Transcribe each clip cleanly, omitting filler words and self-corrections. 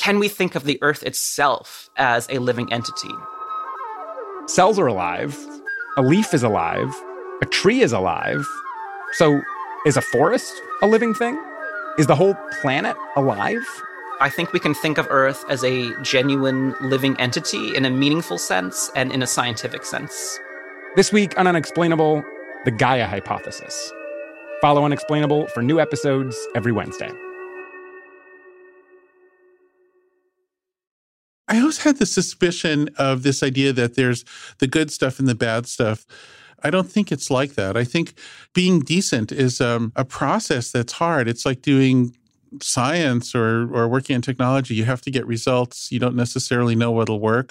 can we think of the Earth itself as a living entity? Cells are alive. A leaf is alive. A tree is alive. So is a forest a living thing? Is the whole planet alive? I think we can think of Earth as a genuine living entity in a meaningful sense and in a scientific sense. This week on Unexplainable, the Gaia hypothesis. Follow Unexplainable for new episodes every Wednesday. I always had the suspicion of this idea that there's the good stuff and the bad stuff. I don't think it's like that. I think being decent is a process that's hard. It's like doing science or working in technology. You have to get results. You don't necessarily know what'll work.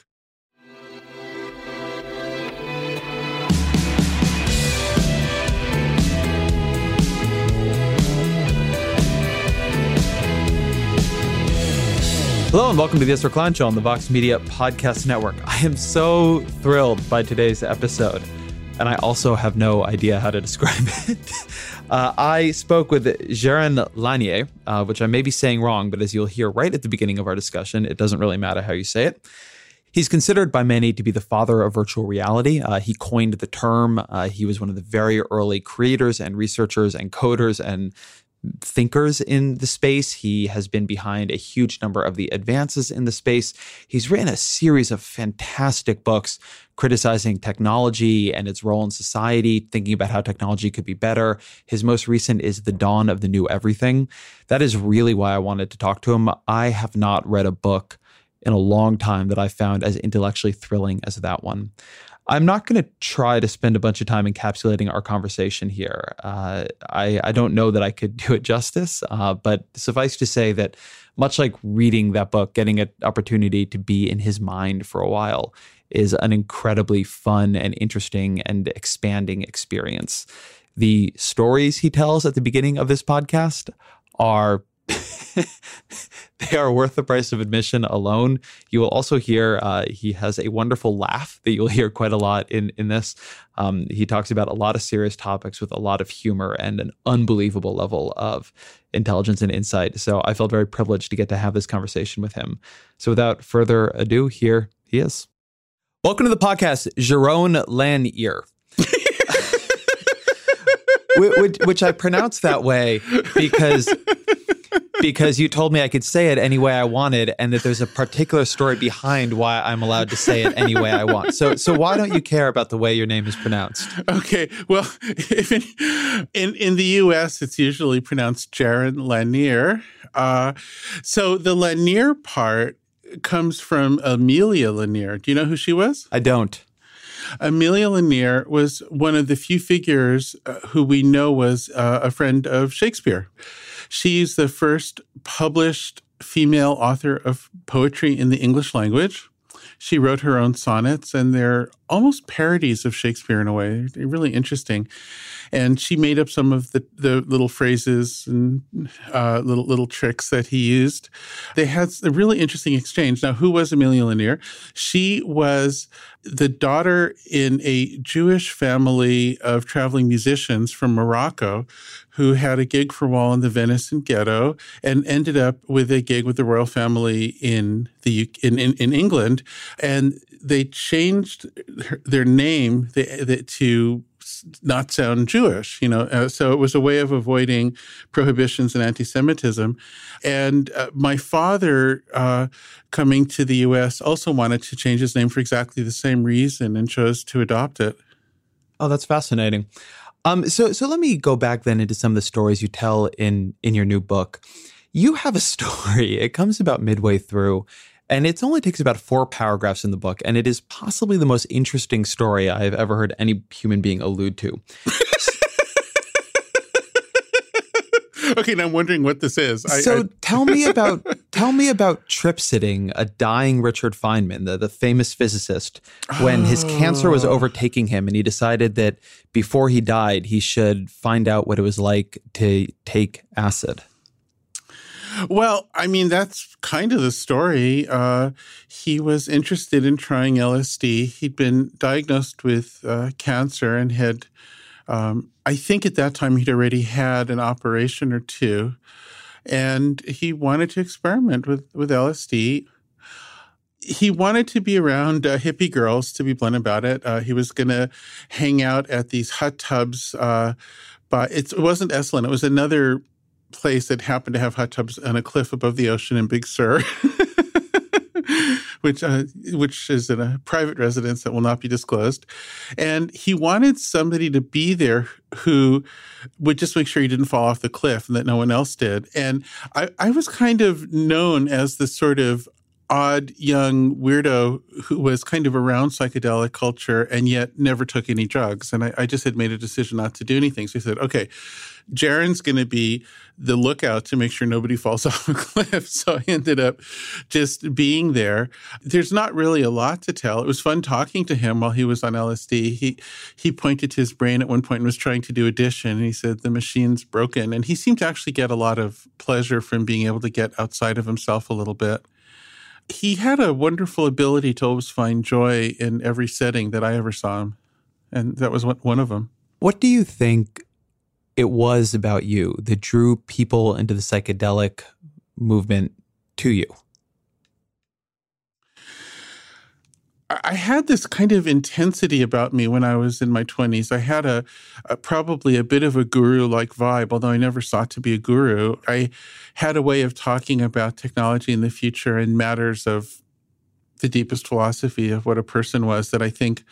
Hello and welcome to the Ezra Klein Show on the Vox Media Podcast Network. I am so thrilled by today's episode, and I also have no idea how to describe it. I spoke with Jaron Lanier, which I may be saying wrong, but as you'll hear right at the beginning of our discussion, it doesn't really matter how you say it. He's considered by many to be the father of virtual reality. He coined the term. He was one of the very early creators and researchers and coders and thinkers in the space. He has been behind a huge number of the advances in the space. He's written a series of fantastic books criticizing technology and its role in society, thinking about how technology could be better. His most recent is The Dawn of the New Everything. That is really why I wanted to talk to him. I have not read a book in a long time that I found as intellectually thrilling as that one. I'm not going to try to spend a bunch of time encapsulating our conversation here. I don't know that I could do it justice, but suffice to say that much like reading that book, getting an opportunity to be in his mind for a while is an incredibly fun and interesting and expanding experience. The stories he tells at the beginning of this podcast are they are worth the price of admission alone. You will also hear he has a wonderful laugh that you'll hear quite a lot in this. He talks about a lot of serious topics with a lot of humor and an unbelievable level of intelligence and insight. So I felt very privileged to get to have this conversation with him. So without further ado, here he is. Welcome to the podcast, Jaron Lanier. which I pronounced that way because you told me I could say it any way I wanted, and that there's a particular story behind why I'm allowed to say it any way I want. So why don't you care about the way your name is pronounced? Okay, well, if in the U.S., it's usually pronounced Jaron Lanier. So the Lanier part comes from Amelia Lanier. Do you know who she was? I don't. Amelia Lanier was one of the few figures who we know was a friend of Shakespeare. She's the first published female author of poetry in the English language. She wrote her own sonnets, and they're almost parodies of Shakespeare in a way. They're really interesting. And she made up some of the little phrases and little tricks that he used. They had a really interesting exchange. Now, who was Amelia Lanier? She was the daughter in a Jewish family of traveling musicians from Morocco who had a gig for a while in the Venice ghetto and ended up with a gig with the royal family in England. And they changed their name to not sound Jewish, so it was a way of avoiding prohibitions and anti-Semitism. And my father, coming to the U.S., also wanted to change his name for exactly the same reason and chose to adopt it. Oh, that's fascinating. So let me go back then into some of the stories you tell in your new book. You have a story. It comes about midway through, and it only takes about 4 paragraphs in the book, and it is possibly the most interesting story I've ever heard any human being allude to. Okay, now I'm wondering what this is. Tell me about trip sitting a dying Richard Feynman, the famous physicist, when his cancer was overtaking him, and he decided that before he died, he should find out what it was like to take acid. Well, I mean, that's kind of the story. He was interested in trying LSD. He'd been diagnosed with cancer and had, I think at that time he'd already had an operation or two. And he wanted to experiment with LSD. He wanted to be around hippie girls, to be blunt about it. He was going to hang out at these hot tubs. But it wasn't Esalen. It was another place that happened to have hot tubs on a cliff above the ocean in Big Sur, which is in a private residence that will not be disclosed. And he wanted somebody to be there who would just make sure he didn't fall off the cliff and that no one else did. And I was kind of known as the sort of odd young weirdo who was kind of around psychedelic culture and yet never took any drugs. And I just had made a decision not to do anything. So he said, okay, Jaron's going to be the lookout to make sure nobody falls off a cliff. So I ended up just being there. There's not really a lot to tell. It was fun talking to him while he was on LSD. He pointed to his brain at one point and was trying to do addition. And he said, the machine's broken. And he seemed to actually get a lot of pleasure from being able to get outside of himself a little bit. He had a wonderful ability to always find joy in every setting that I ever saw him. And that was one of them. What do you think it was about you that drew people into the psychedelic movement to you? I had this kind of intensity about me when I was in my 20s. I had probably a bit of a guru-like vibe, although I never sought to be a guru. I had a way of talking about technology in the future and matters of the deepest philosophy of what a person was that I think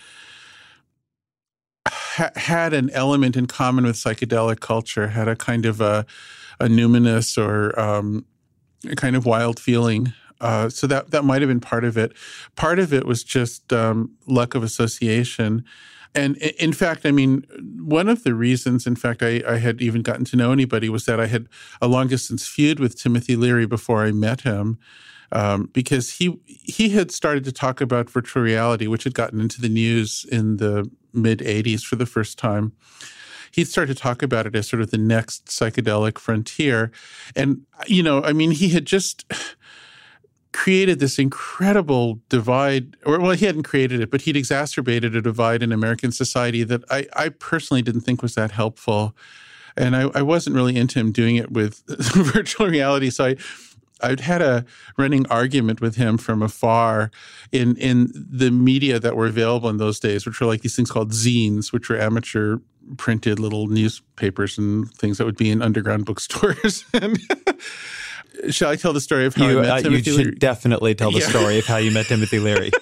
had an element in common with psychedelic culture, had a kind of a numinous or a kind of wild feeling. So that might have been part of it. Part of it was just luck of association. And in fact, I mean, one of the reasons, in fact, I had even gotten to know anybody was that I had a long-distance feud with Timothy Leary before I met him, because he had started to talk about virtual reality, which had gotten into the news in the mid-'80s for the first time. He started to talk about it as sort of the next psychedelic frontier. And, you know, I mean, he had just created this incredible divide, well, he hadn't created it, but he'd exacerbated a divide in American society that I personally didn't think was that helpful. And I wasn't really into him doing it with virtual reality. So I'd had a running argument with him from afar in the media that were available in those days, which were like these things called zines, which were amateur printed little newspapers and things that would be in underground bookstores. Shall I tell the story of how I met Timothy Leary? You should definitely tell the story of how you met Timothy Leary.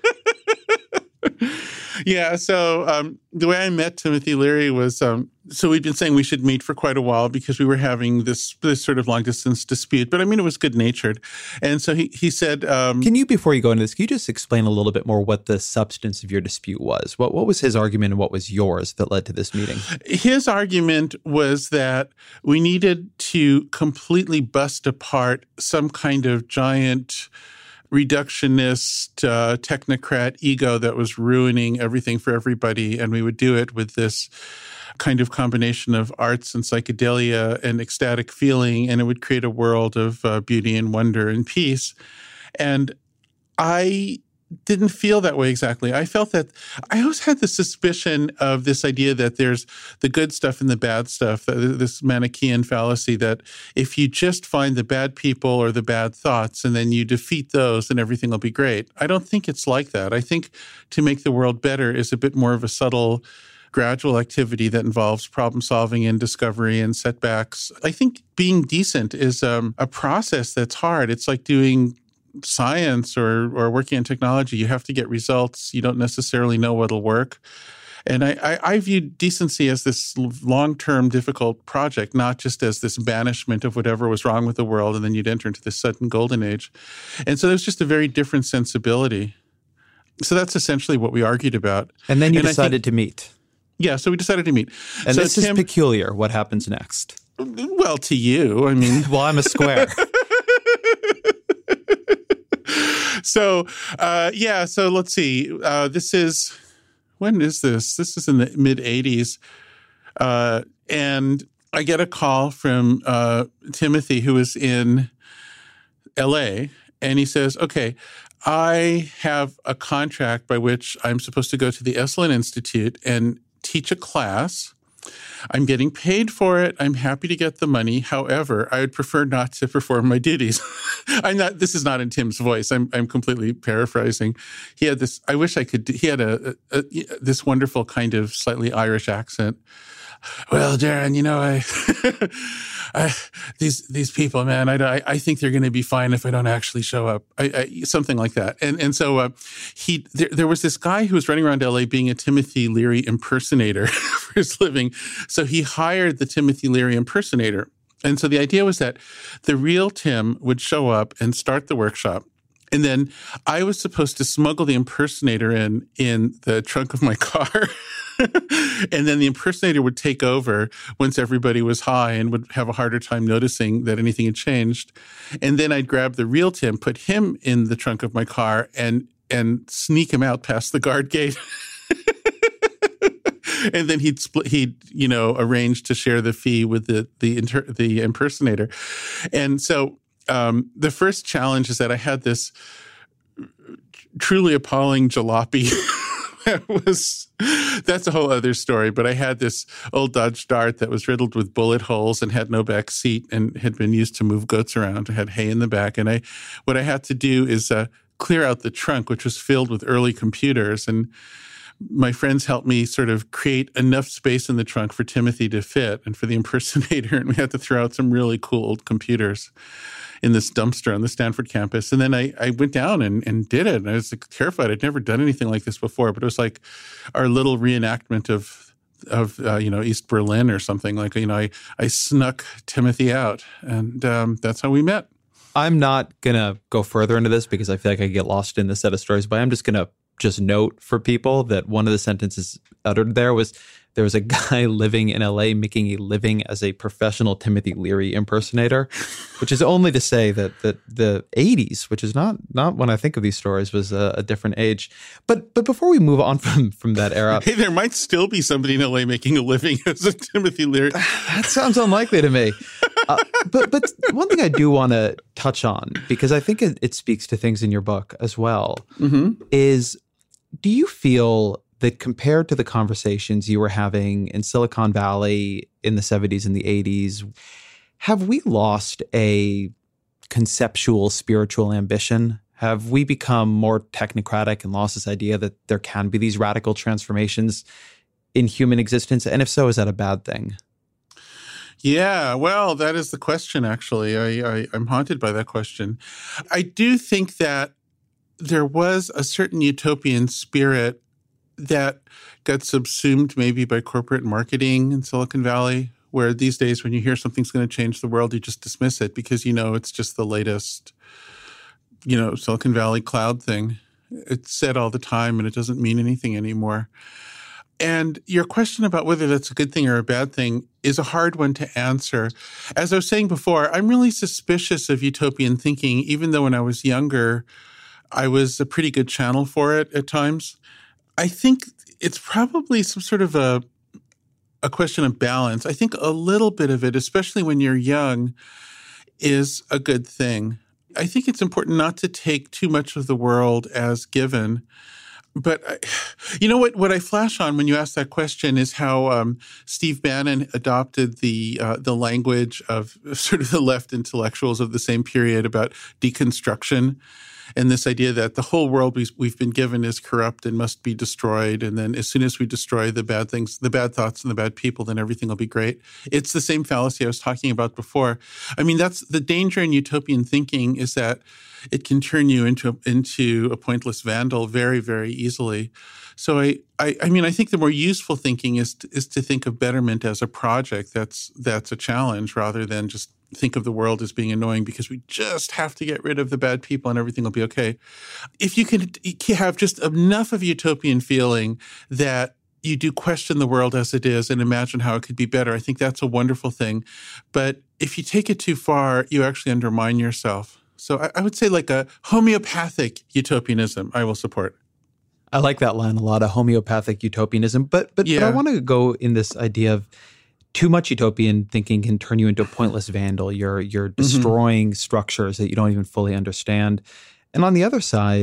Yeah, so the way I met Timothy Leary was, so we'd been saying we should meet for quite a while because we were having this sort of long-distance dispute. But I mean, it was good-natured. And so he said... Can you, before you go into this, can you just explain a little bit more what the substance of your dispute was? What was his argument and what was yours that led to this meeting? His argument was that we needed to completely bust apart some kind of giant reductionist, technocrat ego that was ruining everything for everybody. And we would do it with this kind of combination of arts and psychedelia and ecstatic feeling. And it would create a world of beauty and wonder and peace. And I didn't feel that way exactly. I felt that I always had the suspicion of this idea that there's the good stuff and the bad stuff, this Manichaean fallacy that if you just find the bad people or the bad thoughts and then you defeat those, then everything will be great. I don't think it's like that. I think to make the world better is a bit more of a subtle, gradual activity that involves problem solving and discovery and setbacks. I think being decent is a process that's hard. It's like doing science or working in technology. You have to get results. You don't necessarily know what'll work. And I view decency as this long-term difficult project, not just as this banishment of whatever was wrong with the world, and then you'd enter into this sudden golden age. And so there's just a very different sensibility. So that's essentially what we argued about. And then you decided to meet. Yeah, so we decided to meet. And so this is peculiar. What happens next? Well, to you, I mean... Well, I'm a square. So, so let's see. When is this? This is in the mid-'80s. And I get a call from Timothy, who is in L.A., and he says, okay, I have a contract by which I'm supposed to go to the Esalen Institute and teach a class. I'm getting paid for it. I'm happy to get the money. However, I would prefer not to perform my duties. This is not in Tim's voice. I'm completely paraphrasing. He had this, I wish I could, he had this wonderful kind of slightly Irish accent. Well, Darren, these people, man, I think they're going to be fine if I don't actually show up. Something like that. And so there was this guy who was running around LA being a Timothy Leary impersonator for his living. So he hired the Timothy Leary impersonator. And so the idea was that the real Tim would show up and start the workshop. And then I was supposed to smuggle the impersonator in the trunk of my car. And then the impersonator would take over once everybody was high and would have a harder time noticing that anything had changed. And then I'd grab the real Tim, put him in the trunk of my car, and sneak him out past the guard gate. And then he'd arrange to share the fee with the impersonator. And so the first challenge is that I had this truly appalling jalopy. That's a whole other story, but I had this old Dodge Dart that was riddled with bullet holes and had no back seat and had been used to move goats around. I had hay in the back. And what I had to do is clear out the trunk, which was filled with early computers. And my friends helped me sort of create enough space in the trunk for Timothy to fit and for the impersonator. And we had to throw out some really cool old computers in this dumpster on the Stanford campus. And then I went down and did it. And I was terrified. I'd never done anything like this before, but it was like our little reenactment of East Berlin or something. Like, I snuck Timothy out, and that's how we met. I'm not going to go further into this because I feel like I get lost in the set of stories, but I'm just going to note for people that one of the sentences uttered there was a guy living in LA making a living as a professional Timothy Leary impersonator, which is only to say that the 80s, which is not when I think of these stories, was a different age. But before we move on from that era, hey, there might still be somebody in LA making a living as a Timothy Leary. That sounds unlikely to me. But one thing I do want to touch on, because I think it speaks to things in your book as well, is, do you feel that compared to the conversations you were having in Silicon Valley in the 70s and the 80s, have we lost a conceptual spiritual ambition? Have we become more technocratic and lost this idea that there can be these radical transformations in human existence? And if so, is that a bad thing? Yeah, well, that is the question, actually. I'm haunted by that question. I do think that there was a certain utopian spirit that got subsumed maybe by corporate marketing in Silicon Valley, where these days when you hear something's going to change the world, you just dismiss it because, it's just the latest, Silicon Valley cloud thing. It's said all the time and it doesn't mean anything anymore. And your question about whether that's a good thing or a bad thing is a hard one to answer. As I was saying before, I'm really suspicious of utopian thinking, even though when I was younger, I was a pretty good channel for it at times. I think it's probably some sort of a question of balance. I think a little bit of it, especially when you're young, is a good thing. I think it's important not to take too much of the world as given. But what I flash on when you ask that question is how Steve Bannon adopted the language of sort of the left intellectuals of the same period about deconstruction. And this idea that the whole world we've been given is corrupt and must be destroyed. And then as soon as we destroy the bad things, the bad thoughts and the bad people, then everything will be great. It's the same fallacy I was talking about before. I mean, that's the danger in utopian thinking, is that it can turn you into a pointless vandal very, very easily. So I think the more useful thinking is to think of betterment as a project that's a challenge, rather than just think of the world as being annoying because we just have to get rid of the bad people and everything will be okay. If you can have just enough of utopian feeling that you do question the world as it is and imagine how it could be better, I think that's a wonderful thing. But if you take it too far, you actually undermine yourself. So I would say like a homeopathic utopianism I will support. I like that line a lot, a homeopathic utopianism. But I want to go in this idea of too much utopian thinking can turn you into a pointless vandal. You're destroying structures that you don't even fully understand. And on the other side,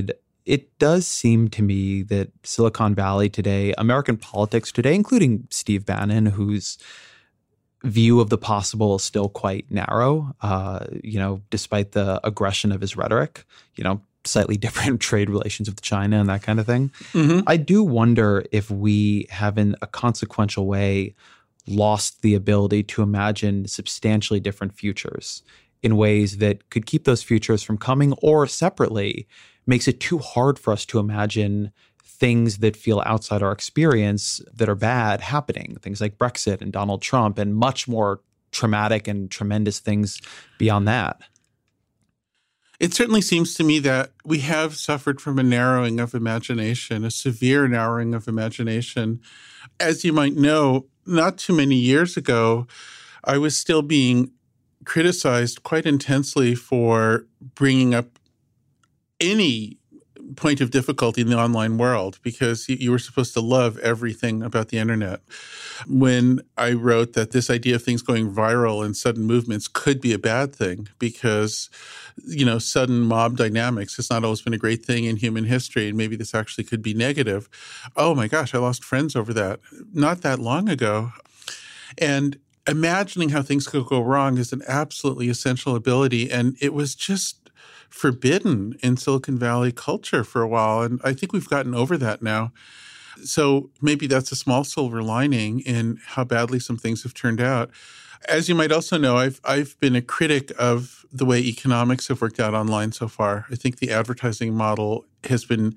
it does seem to me that Silicon Valley today, American politics today, including Steve Bannon, whose view of the possible is still quite narrow, despite the aggression of his rhetoric, slightly different trade relations with China and that kind of thing. Mm-hmm. I do wonder if we have in a consequential way lost the ability to imagine substantially different futures in ways that could keep those futures from coming, or separately makes it too hard for us to imagine things that feel outside our experience that are bad happening, things like Brexit and Donald Trump and much more traumatic and tremendous things beyond that. It certainly seems to me that we have suffered from a narrowing of imagination, a severe narrowing of imagination. As you might know, not too many years ago, I was still being criticized quite intensely for bringing up any point of difficulty in the online world because you were supposed to love everything about the internet. When I wrote that this idea of things going viral and sudden movements could be a bad thing because, sudden mob dynamics has not always been a great thing in human history, and maybe this actually could be negative. Oh my gosh, I lost friends over that not that long ago. And imagining how things could go wrong is an absolutely essential ability, and it was just forbidden in Silicon Valley culture for a while. And I think we've gotten over that now. So maybe that's a small silver lining in how badly some things have turned out. As you might also know, I've been a critic of the way economics have worked out online so far. I think the advertising model has been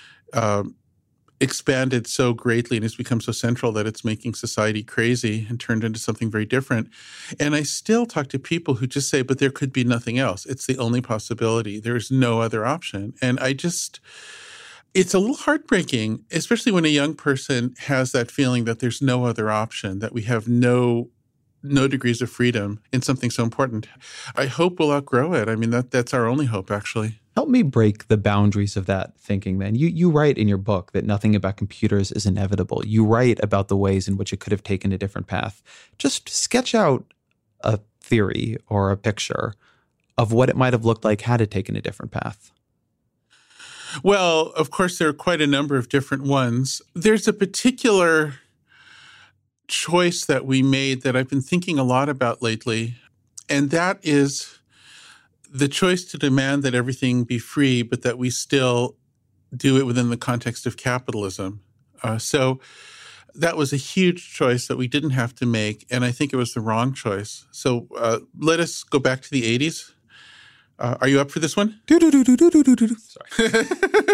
expanded so greatly and has become so central that it's making society crazy and turned into something very different. And I still talk to people who just say, but there could be nothing else. It's the only possibility. There's no other option. And it's a little heartbreaking, especially when a young person has that feeling that there's no other option, that we have no degrees of freedom in something so important. I hope we'll outgrow it. I mean, that's our only hope, actually. Help me break the boundaries of that thinking then. You write in your book that nothing about computers is inevitable. You write about the ways in which it could have taken a different path. Just sketch out a theory or a picture of what it might have looked like had it taken a different path. Well, of course, there are quite a number of different ones. There's a particular choice that we made that I've been thinking a lot about lately, and that is the choice to demand that everything be free, but that we still do it within the context of capitalism. So that was a huge choice that we didn't have to make, and I think it was the wrong choice. So let us go back to the 80s. Are you up for this one? Sorry.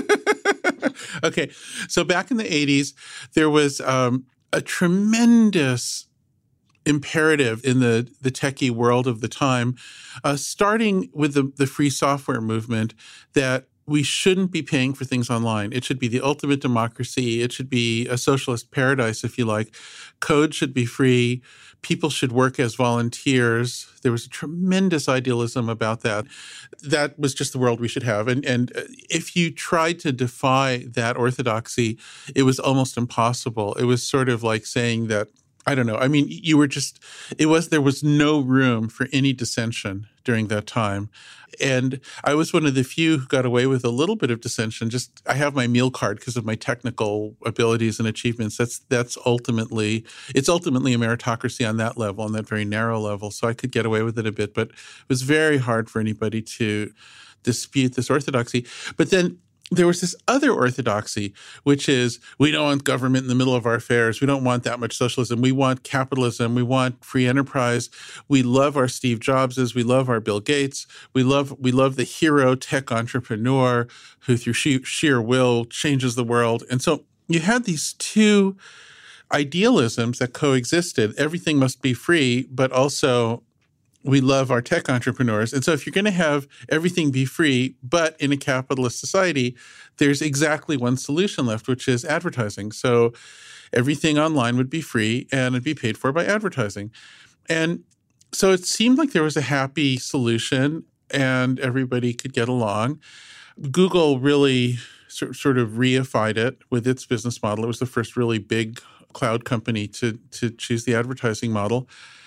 Okay. So back in the 80s, there was a tremendous imperative in the techie world of the time, starting with the free software movement, that we shouldn't be paying for things online. It should be the ultimate democracy. It should be a socialist paradise, if you like. Code should be free. People should work as volunteers. There was a tremendous idealism about that. That was just the world we should have. And if you tried to defy that orthodoxy, it was almost impossible. It was sort of like saying that, I don't know. I mean, there was no room for any dissension during that time. And I was one of the few who got away with a little bit of dissension. I have my meal card because of my technical abilities and achievements. It's ultimately a meritocracy on that level, on that very narrow level. So I could get away with it a bit, but it was very hard for anybody to dispute this orthodoxy. But then there was this other orthodoxy, which is we don't want government in the middle of our affairs. We don't want that much socialism. We want capitalism. We want free enterprise. We love our Steve Jobses. We love our Bill Gates. We love the hero tech entrepreneur who through sheer will changes the world. And so you had these two idealisms that coexisted. Everything must be free, but also we love our tech entrepreneurs. And so if you're going to have everything be free, but in a capitalist society, there's exactly one solution left, which is advertising. So everything online would be free and it'd be paid for by advertising. And so it seemed like there was a happy solution and everybody could get along. Google really sort of reified it with its business model. It was the first really big cloud company to choose the advertising model.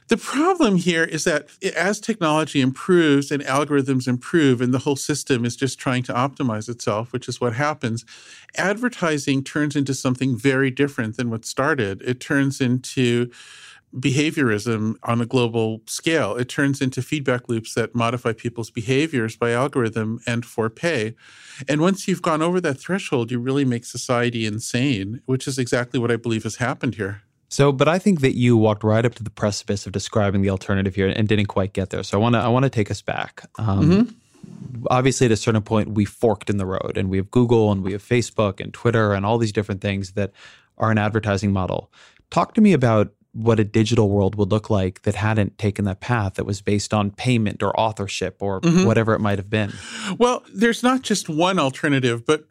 The problem here is that as technology improves and algorithms improve and the whole system is just trying to optimize itself, which is what happens, advertising turns into something very different than what started. It turns into behaviorism on a global scale. It turns into feedback loops that modify people's behaviors by algorithm and for pay. And once you've gone over that threshold, you really make society insane, which is exactly what I believe has happened here. So, but I think that you walked right up to the precipice of describing the alternative here and didn't quite get there. So I want to take us back. Obviously, at a certain point, we forked in the road, and we have Google, and we have Facebook, and Twitter, and all these different things that are an advertising model. Talk to me about what a digital world would look like that hadn't taken that path, that was based on payment or authorship or whatever it might have been. Well, there's not just one alternative, but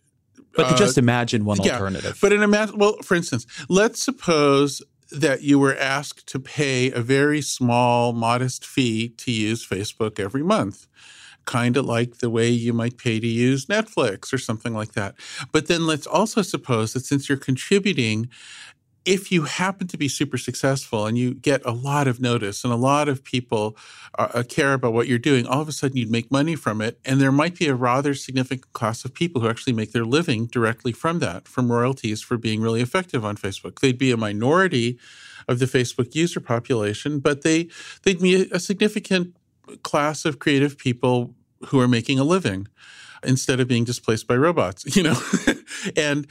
to just imagine one alternative. But for instance, let's suppose that you were asked to pay a very small, modest fee to use Facebook every month, kind of like the way you might pay to use Netflix or something like that. But then let's also suppose that since you're contributing, if you happen to be super successful and you get a lot of notice and a lot of people care about what you're doing, all of a sudden you'd make money from it. And there might be a rather significant class of people who actually make their living directly from that, from royalties for being really effective on Facebook. They'd be a minority of the Facebook user population, but they'd be a significant class of creative people who are making a living instead of being displaced by robots, and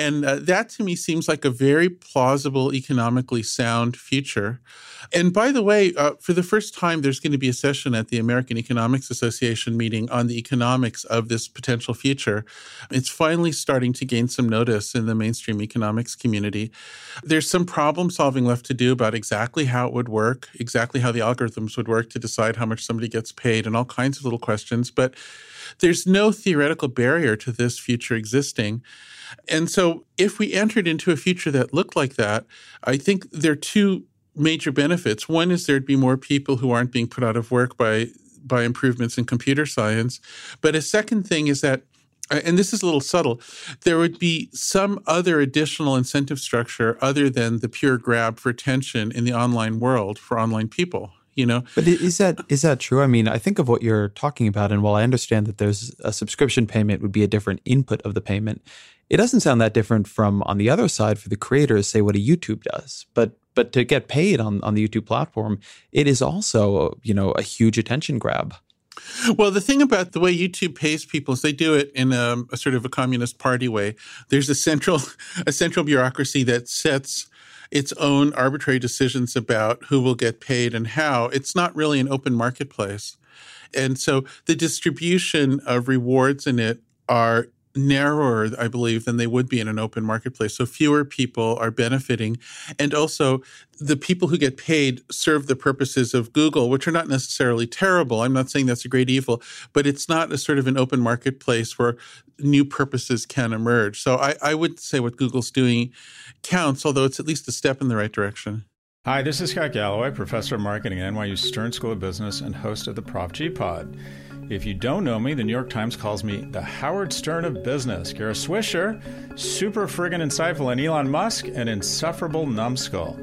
that to me seems like a very plausible, economically sound future. And by the way, for the first time, there's going to be a session at the American Economics Association meeting on the economics of this potential future. It's finally starting to gain some notice in the mainstream economics community. There's some problem solving left to do about exactly how it would work, exactly how the algorithms would work to decide how much somebody gets paid, and all kinds of little questions. But there's no theoretical barrier to this future existing. And so if we entered into a future that looked like that, I think there are two major benefits. One is there'd be more people who aren't being put out of work by improvements in computer science. But a second thing is that, and this is a little subtle, there would be some other additional incentive structure other than the pure grab for attention in the online world for online people. But is that true? I mean, I think of what you're talking about, and while I understand that there's a subscription payment would be a different input of the payment, it doesn't sound that different from, on the other side, for the creators, say what a YouTube does. But to get paid on the YouTube platform, it is also, a huge attention grab. Well, the thing about the way YouTube pays people is they do it in a sort of a communist party way. There's a central bureaucracy that sets its own arbitrary decisions about who will get paid and how. It's not really an open marketplace. And so the distribution of rewards in it are narrower, I believe, than they would be in an open marketplace. So fewer people are benefiting. And also the people who get paid serve the purposes of Google, which are not necessarily terrible. I'm not saying that's a great evil, but it's not a sort of an open marketplace where new purposes can emerge. So I would say what Google's doing counts, although it's at least a step in the right direction. Hi, this is Scott Galloway, professor of marketing at NYU Stern School of Business and host of the Prop G Pod. If you don't know me, the New York Times calls me the Howard Stern of business. Kara Swisher, super friggin' insightful, and Elon Musk, an insufferable numbskull.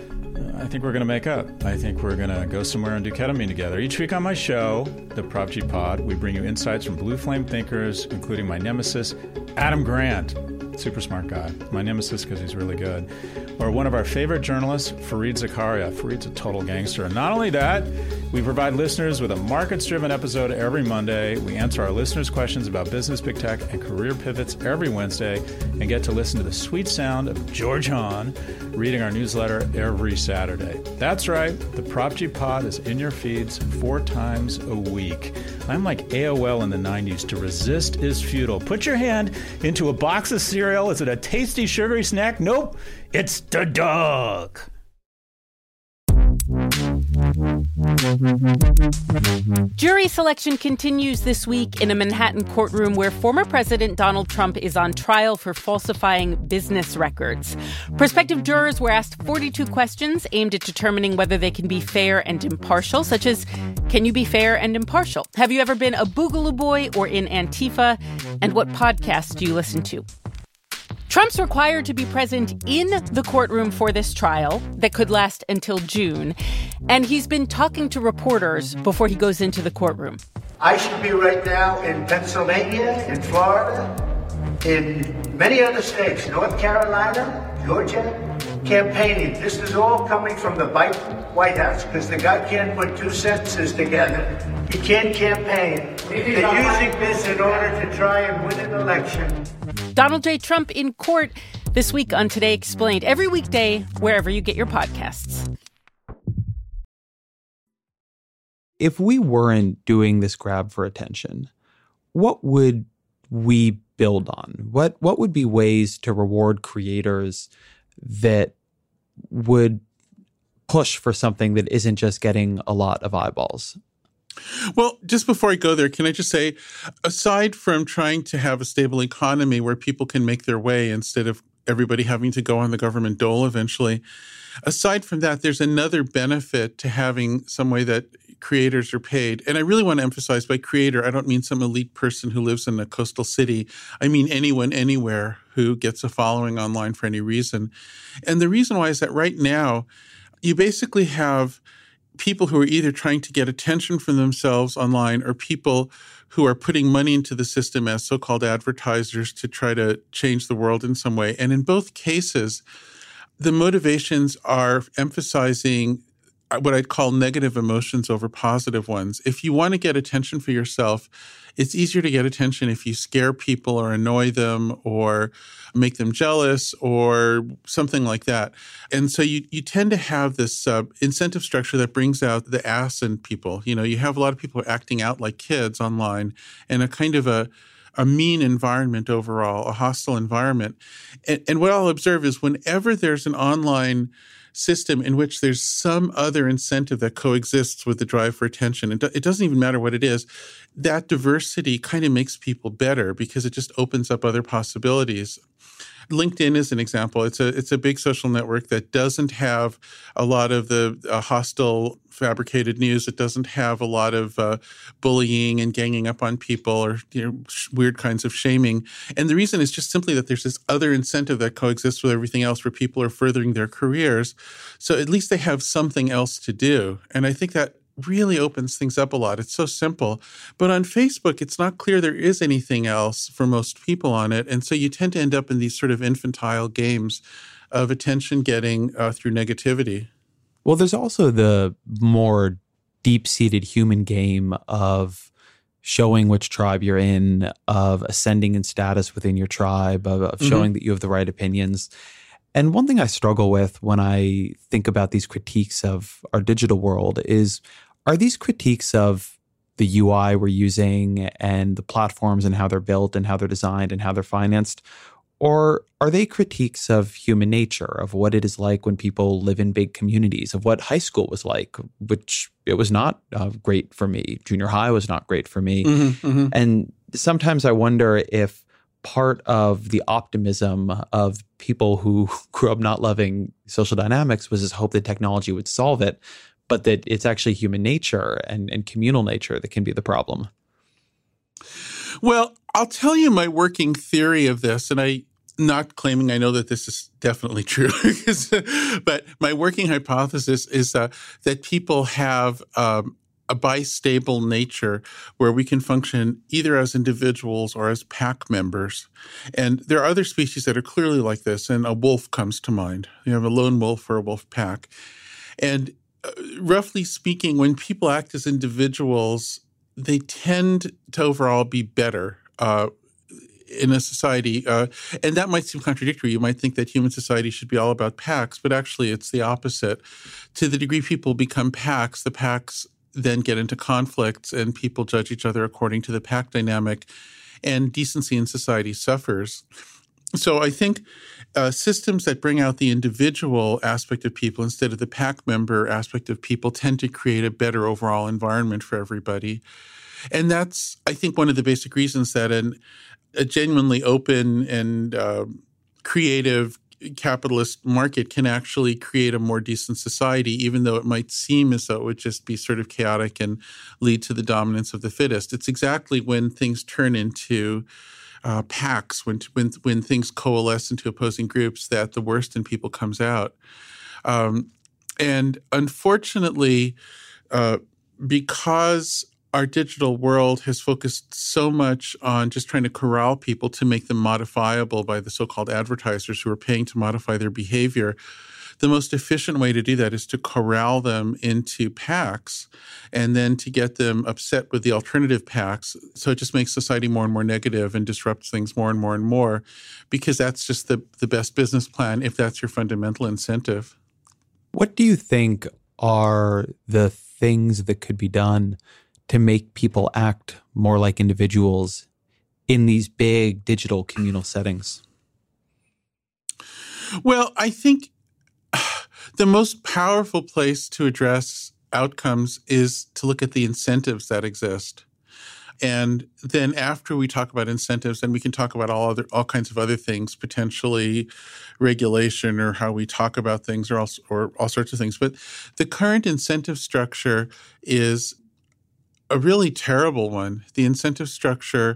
I think we're going to make up. I think we're going to go somewhere and do ketamine together. Each week on my show, the Prop G Pod, we bring you insights from blue flame thinkers, including my nemesis, Adam Grant. Super smart guy. My nemesis because he's really good. Or one of our favorite journalists, Fareed Zakaria. Fareed's a total gangster. And not only that, we provide listeners with a markets-driven episode every Monday. We answer our listeners' questions about business, big tech, and career pivots every Wednesday, and get to listen to the sweet sound of George Hahn reading our newsletter every Saturday. That's right. The Prop G Pod is in your feeds 4 times a week. I'm like AOL in the 90s. To resist is futile. Put your hand into a box of cereal. Is it a tasty, sugary snack? Nope. It's the dog. Jury selection continues this week in a Manhattan courtroom where former President Donald Trump is on trial for falsifying business records. Prospective jurors were asked 42 questions aimed at determining whether they can be fair and impartial, such as, can you be fair and impartial? Have you ever been a Boogaloo Boy or in Antifa? And what podcasts do you listen to? Trump's required to be present in the courtroom for this trial that could last until June, and he's been talking to reporters before he goes into the courtroom. I should be right now in Pennsylvania, in Florida, in many other states, North Carolina, Georgia, campaigning. This is all coming from the White House because the guy can't put two sentences together. He can't campaign. They're using this in order to try and win an election. Donald J. Trump in court this week on Today Explained, every weekday, wherever you get your podcasts. If we weren't doing this grab for attention, what would we build on? What would be ways to reward creators that would push for something that isn't just getting a lot of eyeballs? Well, just before I go there, can I just say, aside from trying to have a stable economy where people can make their way instead of everybody having to go on the government dole eventually, aside from that, there's another benefit to having some way that creators are paid. And I really want to emphasize by creator, I don't mean some elite person who lives in a coastal city. I mean anyone, anywhere who gets a following online for any reason. And the reason why is that right now, you basically have people who are either trying to get attention from themselves online or people who are putting money into the system as so-called advertisers to try to change the world in some way. And in both cases, the motivations are emphasizing what I'd call negative emotions over positive ones. If you want to get attention for yourself, it's easier to get attention if you scare people or annoy them or make them jealous or something like that. And so you tend to have this incentive structure that brings out the ass in people. You know, you have a lot of people acting out like kids online and a kind of a mean environment overall, a hostile environment. And what I'll observe is whenever there's an online system in which there's some other incentive that coexists with the drive for attention, it doesn't even matter what it is, that diversity kind of makes people better because it just opens up other possibilities. LinkedIn is an example. It's a big social network that doesn't have a lot of the hostile fabricated news. It doesn't have a lot of bullying and ganging up on people or weird kinds of shaming. And the reason is just simply that there's this other incentive that coexists with everything else where people are furthering their careers. So at least they have something else to do. And I think that really opens things up a lot. It's so simple. But on Facebook, it's not clear there is anything else for most people on it. And so you tend to end up in these sort of infantile games of attention getting through negativity. Well, there's also the more deep-seated human game of showing which tribe you're in, of ascending in status within your tribe, of showing that you have the right opinions. And one thing I struggle with when I think about these critiques of our digital world is, are these critiques of the UI we're using and the platforms and how they're built and how they're designed and how they're financed? Or are they critiques of human nature, of what it is like when people live in big communities, of what high school was like, which it was not great for me. Junior high was not great for me. And sometimes I wonder if part of the optimism of people who grew up not loving social dynamics was this hope that technology would solve it, but that it's actually human nature and communal nature that can be the problem. Well, I'll tell you my working theory of this, and I'm not claiming I know that this is definitely true, but my working hypothesis is that people have a bistable nature where we can function either as individuals or as pack members. And there are other species that are clearly like this, and a wolf comes to mind. You have a lone wolf or a wolf pack. And roughly speaking, when people act as individuals, they tend to overall be better in a society. And that might seem contradictory. You might think that human society should be all about packs, but actually it's the opposite. To the degree people become packs, the packs then get into conflicts and people judge each other according to the pack dynamic, and decency in society suffers. So I think systems that bring out the individual aspect of people instead of the pack member aspect of people tend to create a better overall environment for everybody. And that's, I think, one of the basic reasons that a genuinely open and creative capitalist market can actually create a more decent society, even though it might seem as though it would just be sort of chaotic and lead to the dominance of the fittest. It's exactly when things turn into packs, when things coalesce into opposing groups, that the worst in people comes out. And unfortunately, because our digital world has focused so much on just trying to corral people to make them modifiable by the so-called advertisers who are paying to modify their behavior, the most efficient way to do that is to corral them into packs and then to get them upset with the alternative packs. So it just makes society more and more negative and disrupts things more and more and more, because that's just the best business plan if that's your fundamental incentive. What do you think are the things that could be done to make people act more like individuals in these big digital communal settings? Well, I think the most powerful place to address outcomes is to look at the incentives that exist. And then after we talk about incentives, then we can talk about all kinds of other things, potentially regulation or how we talk about things or all sorts of things. But the current incentive structure is a really terrible one. The incentive structure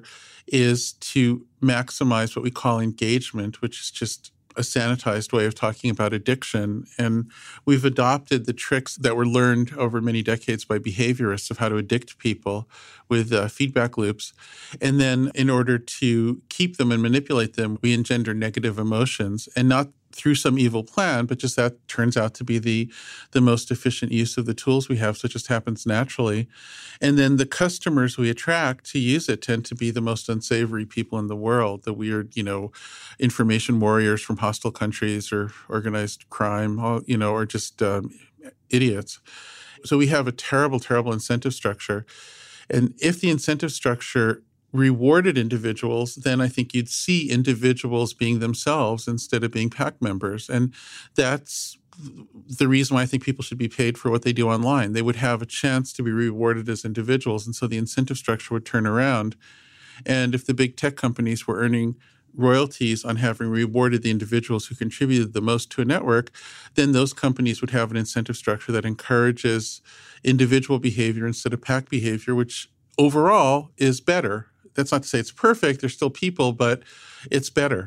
is to maximize what we call engagement, which is just a sanitized way of talking about addiction. And we've adopted the tricks that were learned over many decades by behaviorists of how to addict people with feedback loops. And then in order to keep them and manipulate them, we engender negative emotions, and not through some evil plan, but just that turns out to be the most efficient use of the tools we have. So it just happens naturally. And then the customers we attract to use it tend to be the most unsavory people in the world, the weird, information warriors from hostile countries or organized crime, or just idiots. So we have a terrible, terrible incentive structure. And if the incentive structure rewarded individuals, then I think you'd see individuals being themselves instead of being pack members. And that's the reason why I think people should be paid for what they do online. They would have a chance to be rewarded as individuals. And so the incentive structure would turn around. And if the big tech companies were earning royalties on having rewarded the individuals who contributed the most to a network, then those companies would have an incentive structure that encourages individual behavior instead of pack behavior, which overall is better. That's not to say it's perfect. There's still people, but it's better.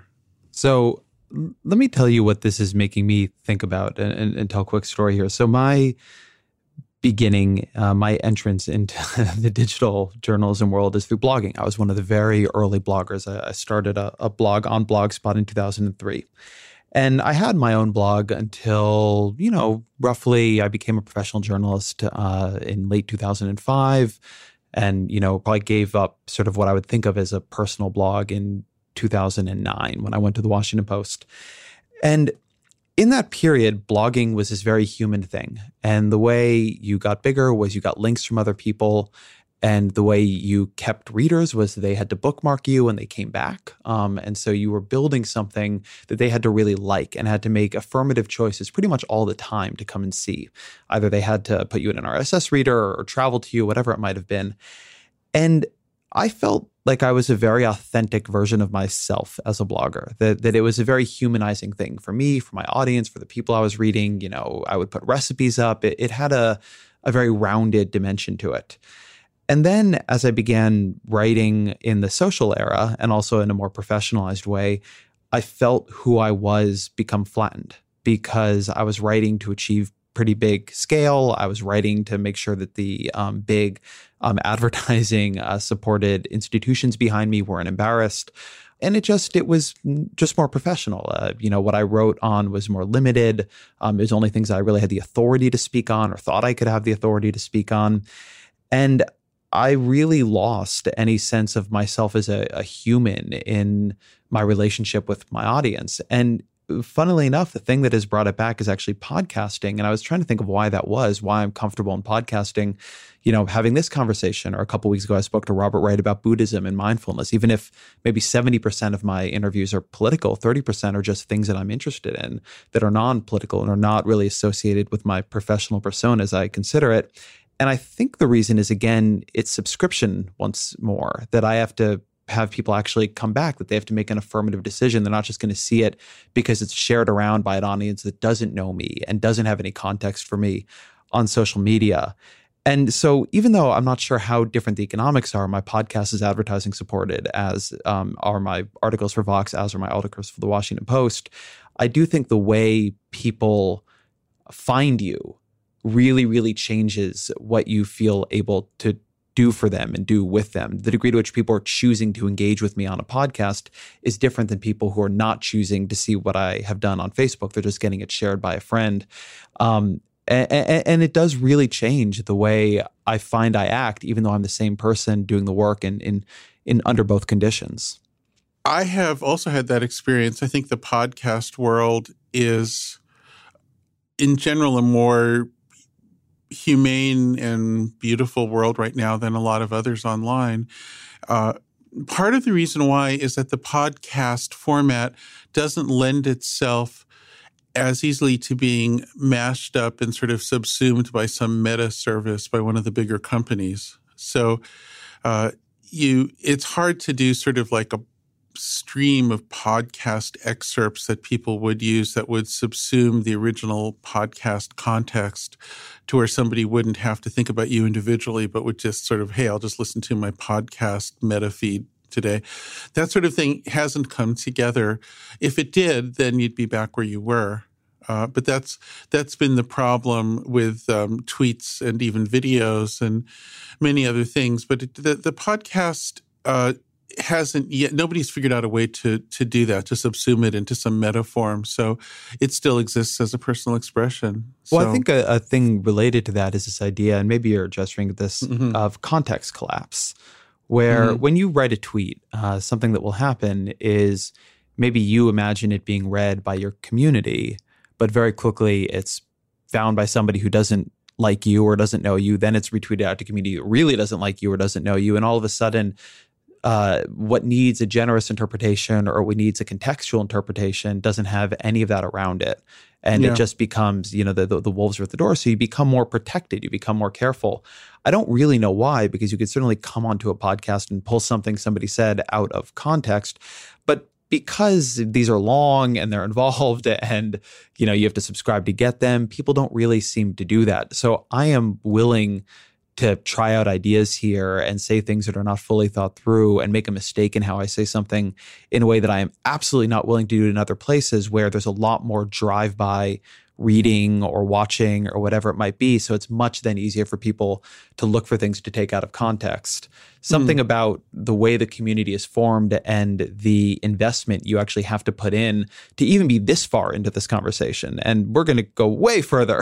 So let me tell you what this is making me think about and tell a quick story here. So my beginning, my entrance into the digital journalism world is through blogging. I was one of the very early bloggers. I started a blog on Blogspot in 2003. And I had my own blog until, roughly I became a professional journalist in late 2005. And, probably gave up sort of what I would think of as a personal blog in 2009 when I went to the Washington Post. And in that period, blogging was this very human thing. And the way you got bigger was you got links from other people. And the way you kept readers was they had to bookmark you when they came back. And so you were building something that they had to really like and had to make affirmative choices pretty much all the time to come and see. Either they had to put you in an RSS reader or travel to you, whatever it might have been. And I felt like I was a very authentic version of myself as a blogger, that it was a very humanizing thing for me, for my audience, for the people I was reading. I would put recipes up. It had a very rounded dimension to it. And then as I began writing in the social era and also in a more professionalized way, I felt who I was become flattened because I was writing to achieve pretty big scale. I was writing to make sure that the big advertising supported institutions behind me weren't embarrassed. And it was just more professional. What I wrote on was more limited. It was only things that I really had the authority to speak on or thought I could have the authority to speak on. And I really lost any sense of myself as a human in my relationship with my audience. And funnily enough, the thing that has brought it back is actually podcasting. And I was trying to think of why that was, why I'm comfortable in podcasting. Having this conversation, or a couple of weeks ago, I spoke to Robert Wright about Buddhism and mindfulness. Even if maybe 70% of my interviews are political, 30% are just things that I'm interested in that are non-political and are not really associated with my professional persona as I consider it. And I think the reason is, again, it's subscription once more, that I have to have people actually come back, that they have to make an affirmative decision. They're not just going to see it because it's shared around by an audience that doesn't know me and doesn't have any context for me on social media. And so even though I'm not sure how different the economics are, my podcast is advertising supported, as are my articles for Vox, as are my articles for the Washington Post. I do think the way people find you really, really changes what you feel able to do for them and do with them. The degree to which people are choosing to engage with me on a podcast is different than people who are not choosing to see what I have done on Facebook. They're just getting it shared by a friend. And it does really change the way I find I act, even though I'm the same person doing the work in under both conditions. I have also had that experience. I think the podcast world is, in general, a more humane and beautiful world right now than a lot of others online. Part of the reason why is that the podcast format doesn't lend itself as easily to being mashed up and sort of subsumed by some meta service by one of the bigger companies. So it's hard to do sort of like a stream of podcast excerpts that people would use that would subsume the original podcast context to where somebody wouldn't have to think about you individually, but would just sort of, hey, I'll just listen to my podcast meta feed today. That sort of thing hasn't come together. If it did, then you'd be back where you were. But that's been the problem with tweets and even videos and many other things. But the podcast hasn't yet. Nobody's figured out a way to do that, to subsume it into some meta form. So it still exists as a personal expression. Well, I think a thing related to that is this idea, and maybe you're gesturing at this, of context collapse, where when you write a tweet, something that will happen is maybe you imagine it being read by your community, but very quickly it's found by somebody who doesn't like you or doesn't know you. Then it's retweeted out to community that really doesn't like you or doesn't know you. And all of a sudden, what needs a generous interpretation or what needs a contextual interpretation doesn't have any of that around it. And it just becomes, the wolves are at the door. So you become more protected. You become more careful. I don't really know why, because you could certainly come onto a podcast and pull something somebody said out of context. But because these are long and they're involved and, you have to subscribe to get them, people don't really seem to do that. So I am willing to try out ideas here and say things that are not fully thought through and make a mistake in how I say something in a way that I am absolutely not willing to do in other places where there's a lot more drive-by reading or watching or whatever it might be. So it's much then easier for people to look for things to take out of context. Something about the way the community is formed and the investment you actually have to put in to even be this far into this conversation, and we're going to go way further,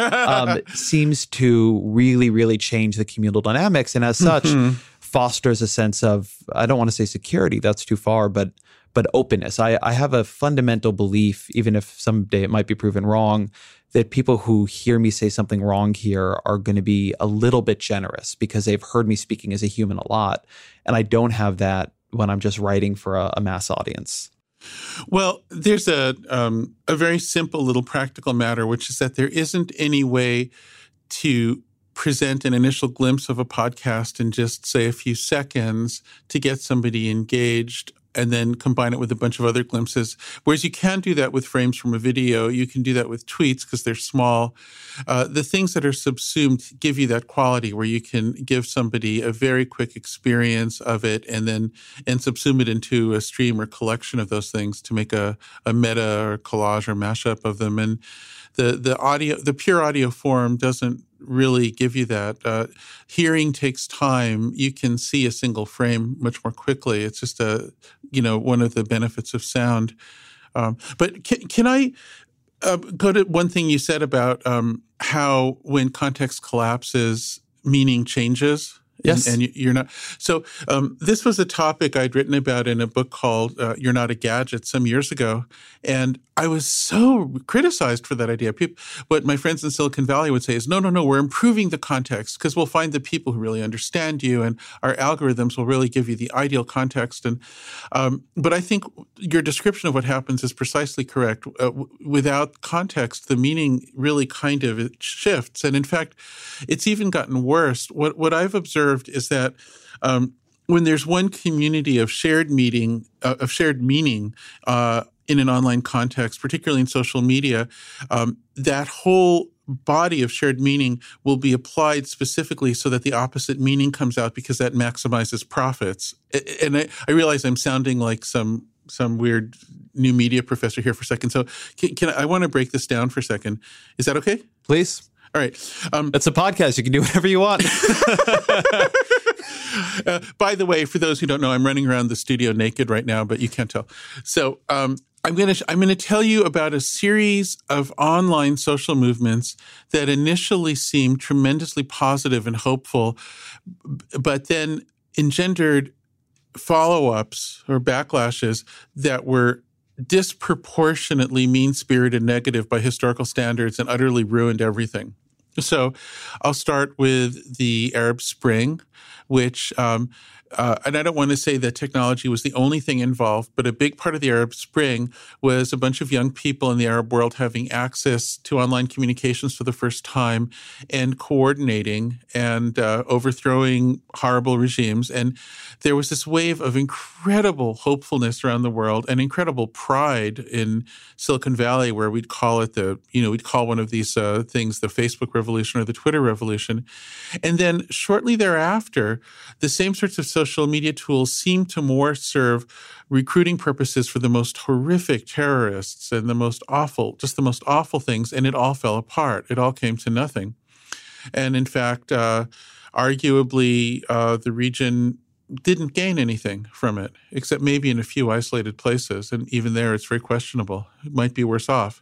seems to really, really change the communal dynamics. And as such, fosters a sense of, I don't want to say security, that's too far, but openness. I have a fundamental belief, even if someday it might be proven wrong, that people who hear me say something wrong here are going to be a little bit generous because they've heard me speaking as a human a lot. And I don't have that when I'm just writing for a mass audience. Well, there's a very simple little practical matter, which is that there isn't any way to present an initial glimpse of a podcast in just, say, a few seconds to get somebody engaged and then combine it with a bunch of other glimpses. Whereas you can do that with frames from a video. You can do that with tweets because they're small. The things that are subsumed give you that quality where you can give somebody a very quick experience of it and subsume it into a stream or collection of those things to make a meta or collage or mashup of them. And the pure audio form doesn't really give you that. Hearing takes time. You can see a single frame much more quickly. It's just one of the benefits of sound. But can I go to one thing you said about how when context collapses, meaning changes? Yes. And you're not. So this was a topic I'd written about in a book called You're Not a Gadget some years ago. And I was so criticized for that idea. What my friends in Silicon Valley would say is, no, we're improving the context because we'll find the people who really understand you and our algorithms will really give you the ideal context. And but I think your description of what happens is precisely correct. Without context, the meaning really kind of shifts. And in fact, it's even gotten worse. What I've observed is that when there's one community of shared meaning in an online context, particularly in social media, that whole body of shared meaning will be applied specifically so that the opposite meaning comes out because that maximizes profits. And I realize I'm sounding like some weird new media professor here for a second. So I want to break this down for a second. Is that okay? Please. All right. It's a podcast. You can do whatever you want. By the way, for those who don't know, I'm running around the studio naked right now, but you can't tell. So I'm going to tell you about a series of online social movements that initially seemed tremendously positive and hopeful, but then engendered follow-ups or backlashes that were disproportionately mean-spirited and negative by historical standards and utterly ruined everything. So I'll start with the Arab Spring, which, and I don't want to say that technology was the only thing involved, but a big part of the Arab Spring was a bunch of young people in the Arab world having access to online communications for the first time and coordinating and overthrowing horrible regimes. And there was this wave of incredible hopefulness around the world and incredible pride in Silicon Valley, where we'd call it we'd call one of these things the Facebook revolution or the Twitter revolution. And then shortly thereafter, the same sorts of social media tools seem to more serve recruiting purposes for the most horrific terrorists and the most awful things, and it all fell apart. It all came to nothing. And in fact, arguably, the region didn't gain anything from it, except maybe in a few isolated places. And even there, it's very questionable. It might be worse off.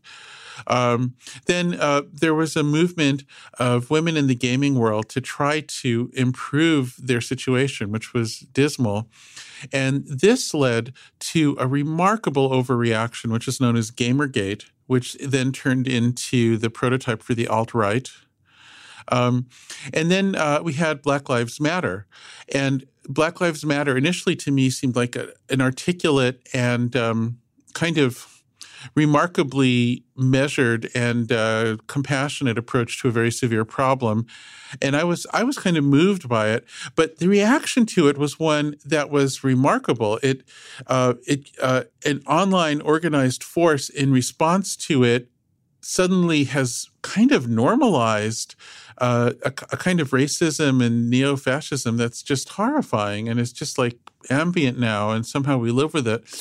Then there was a movement of women in the gaming world to try to improve their situation, which was dismal. And this led to a remarkable overreaction, which is known as Gamergate, which then turned into the prototype for the alt-right. And then we had Black Lives Matter. And Black Lives Matter initially to me seemed like an articulate and kind of remarkably measured and compassionate approach to a very severe problem. And I was kind of moved by it. But the reaction to it was one that was remarkable. An online organized force in response to it suddenly has kind of normalized a kind of racism and neo-fascism that's just horrifying and it's just like ambient now, and somehow we live with it.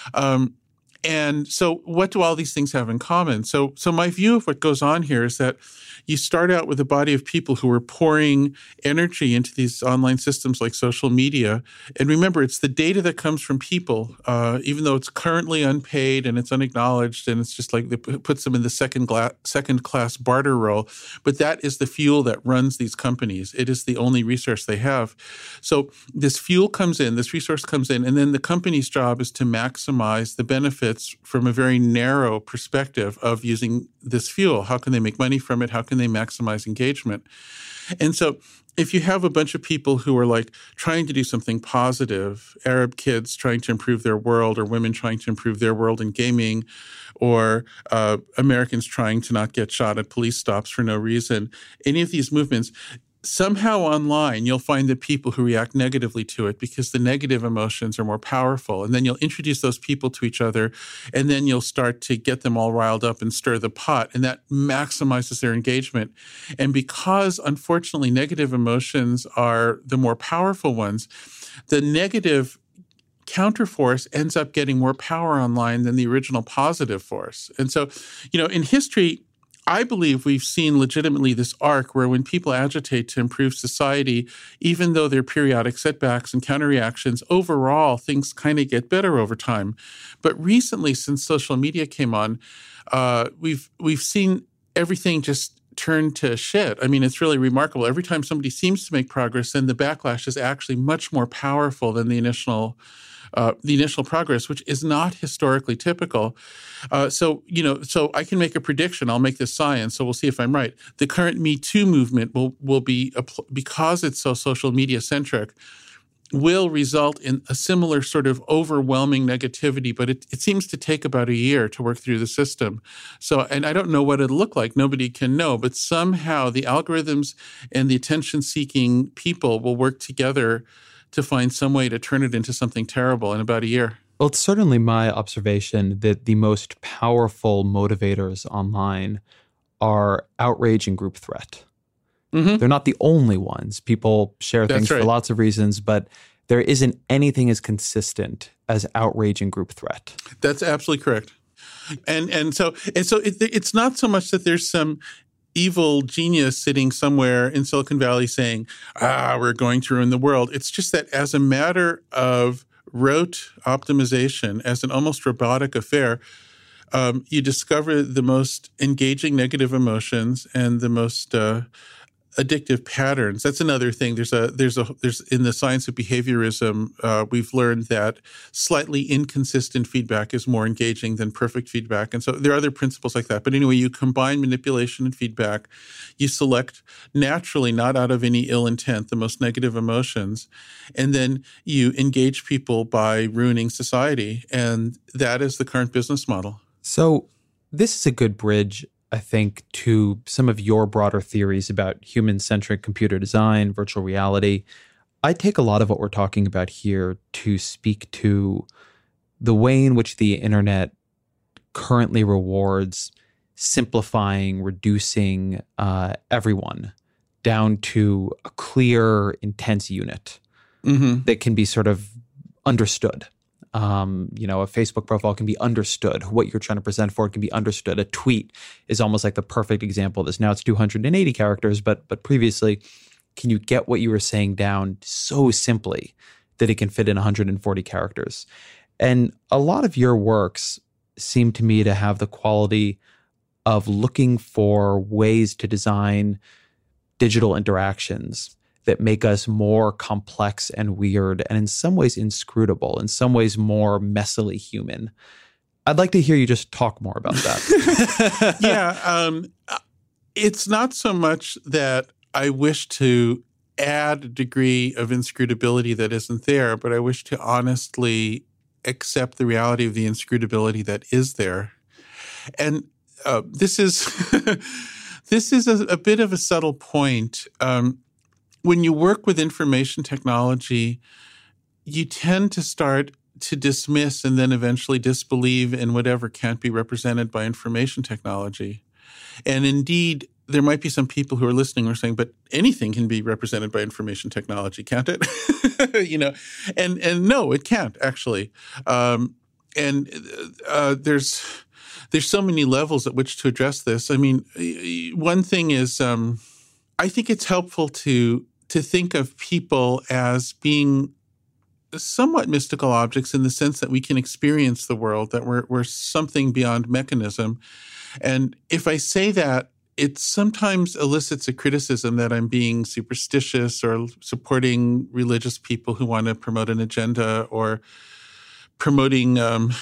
And so what do all these things have in common? So my view of what goes on here is that you start out with a body of people who are pouring energy into these online systems like social media. And remember, it's the data that comes from people, even though it's currently unpaid and it's unacknowledged and it's just like it puts them in the second-class barter role. But that is the fuel that runs these companies. It is the only resource they have. So this fuel comes in, this resource comes in, and then the company's job is to maximize the benefits from a very narrow perspective of using this fuel. How can they make money from it? How can they maximize engagement? And so if you have a bunch of people who are like trying to do something positive, Arab kids trying to improve their world, or women trying to improve their world in gaming, or Americans trying to not get shot at police stops for no reason, any of these movements, somehow online, you'll find the people who react negatively to it because the negative emotions are more powerful. And then you'll introduce those people to each other, and then you'll start to get them all riled up and stir the pot, and that maximizes their engagement. And because, unfortunately, negative emotions are the more powerful ones, the negative counterforce ends up getting more power online than the original positive force. And so, in history, I believe we've seen legitimately this arc where when people agitate to improve society, even though there are periodic setbacks and counterreactions, overall things kind of get better over time. But recently, since social media came on, we've seen everything just turn to shit. I mean, it's really remarkable. Every time somebody seems to make progress, then the backlash is actually much more powerful than the initial progress, which is not historically typical. So I can make a prediction. I'll make this science, so we'll see if I'm right. The current Me Too movement will be, because it's so social media centric, will result in a similar sort of overwhelming negativity, but it seems to take about a year to work through the system. So, and I don't know what it'll look like. Nobody can know, but somehow the algorithms and the attention-seeking people will work together to find some way to turn it into something terrible in about a year. Well, it's certainly my observation that the most powerful motivators online are outrage and group threat. Mm-hmm. They're not the only ones. People share That's things right. for lots of reasons, but there isn't anything as consistent as outrage and group threat. That's absolutely correct. And so it's not so much that there's some evil genius sitting somewhere in Silicon Valley saying, we're going to ruin the world. It's just that as a matter of rote optimization, as an almost robotic affair, you discover the most engaging negative emotions and the most addictive patterns. That's another thing. There's in the science of behaviorism, we've learned that slightly inconsistent feedback is more engaging than perfect feedback. And so there are other principles like that. But anyway, you combine manipulation and feedback. You select naturally, not out of any ill intent, the most negative emotions. And then you engage people by ruining society. And that is the current business model. So this is a good bridge, I think, to some of your broader theories about human-centric computer design, virtual reality. I take a lot of what we're talking about here to speak to the way in which the internet currently rewards simplifying, reducing everyone down to a clear, intense unit that can be sort of understood. A Facebook profile can be understood. What you're trying to present for it can be understood. A tweet is almost like the perfect example of this. Now it's 280 characters, but previously, can you get what you were saying down so simply that it can fit in 140 characters? And a lot of your works seem to me to have the quality of looking for ways to design digital interactions that make us more complex and weird, and in some ways inscrutable, in some ways more messily human. I'd like to hear you just talk more about that. Yeah. It's not so much that I wish to add a degree of inscrutability that isn't there, but I wish to honestly accept the reality of the inscrutability that is there. And this is a bit of a subtle point. When you work with information technology, you tend to start to dismiss and then eventually disbelieve in whatever can't be represented by information technology. And indeed, there might be some people who are listening who are saying, but anything can be represented by information technology, can't it? And no, it can't actually. There's so many levels at which to address this. I mean, one thing is, I think it's helpful to think of people as being somewhat mystical objects in the sense that we can experience the world, that we're something beyond mechanism. And if I say that, it sometimes elicits a criticism that I'm being superstitious or supporting religious people who want to promote an agenda or promoting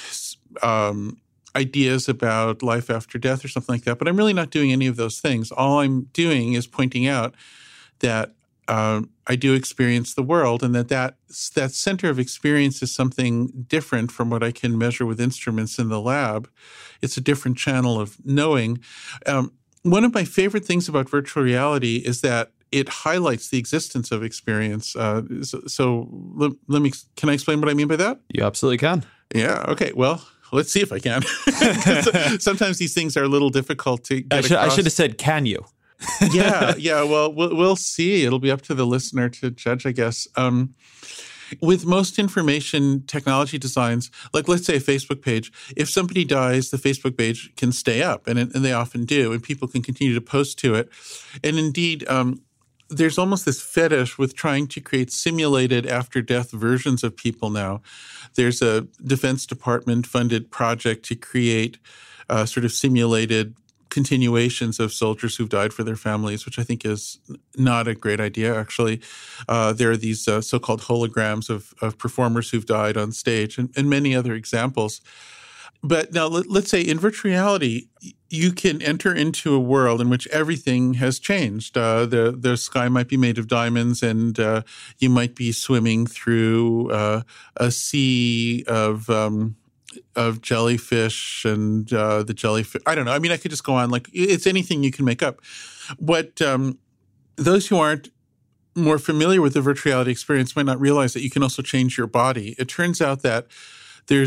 ideas about life after death or something like that. But I'm really not doing any of those things. All I'm doing is pointing out that I do experience the world, and that center of experience is something different from what I can measure with instruments in the lab. It's a different channel of knowing. One of my favorite things about virtual reality is that it highlights the existence of experience. So let me. Can I explain what I mean by that? You absolutely can. Yeah. Okay. Well, let's see if I can. Sometimes these things are a little difficult to get across. I should have said, can you? Yeah. Well, we'll see. It'll be up to the listener to judge, I guess. With most information technology designs, like let's say a Facebook page, if somebody dies, the Facebook page can stay up, and they often do, and people can continue to post to it. And indeed, there's almost this fetish with trying to create simulated after-death versions of people now. There's a Defense Department-funded project to create sort of simulated continuations of soldiers who've died for their families, which I think is not a great idea, actually. There are these so-called holograms of performers who've died on stage and many other examples. But now let's say in virtual reality, you can enter into a world in which everything has changed. The sky might be made of diamonds, and you might be swimming through a sea of jellyfish and the jellyfish. I don't know. I mean, I could just go on. Like, it's anything you can make up. What those who aren't more familiar with the virtual reality experience might not realize that you can also change your body. It turns out that there's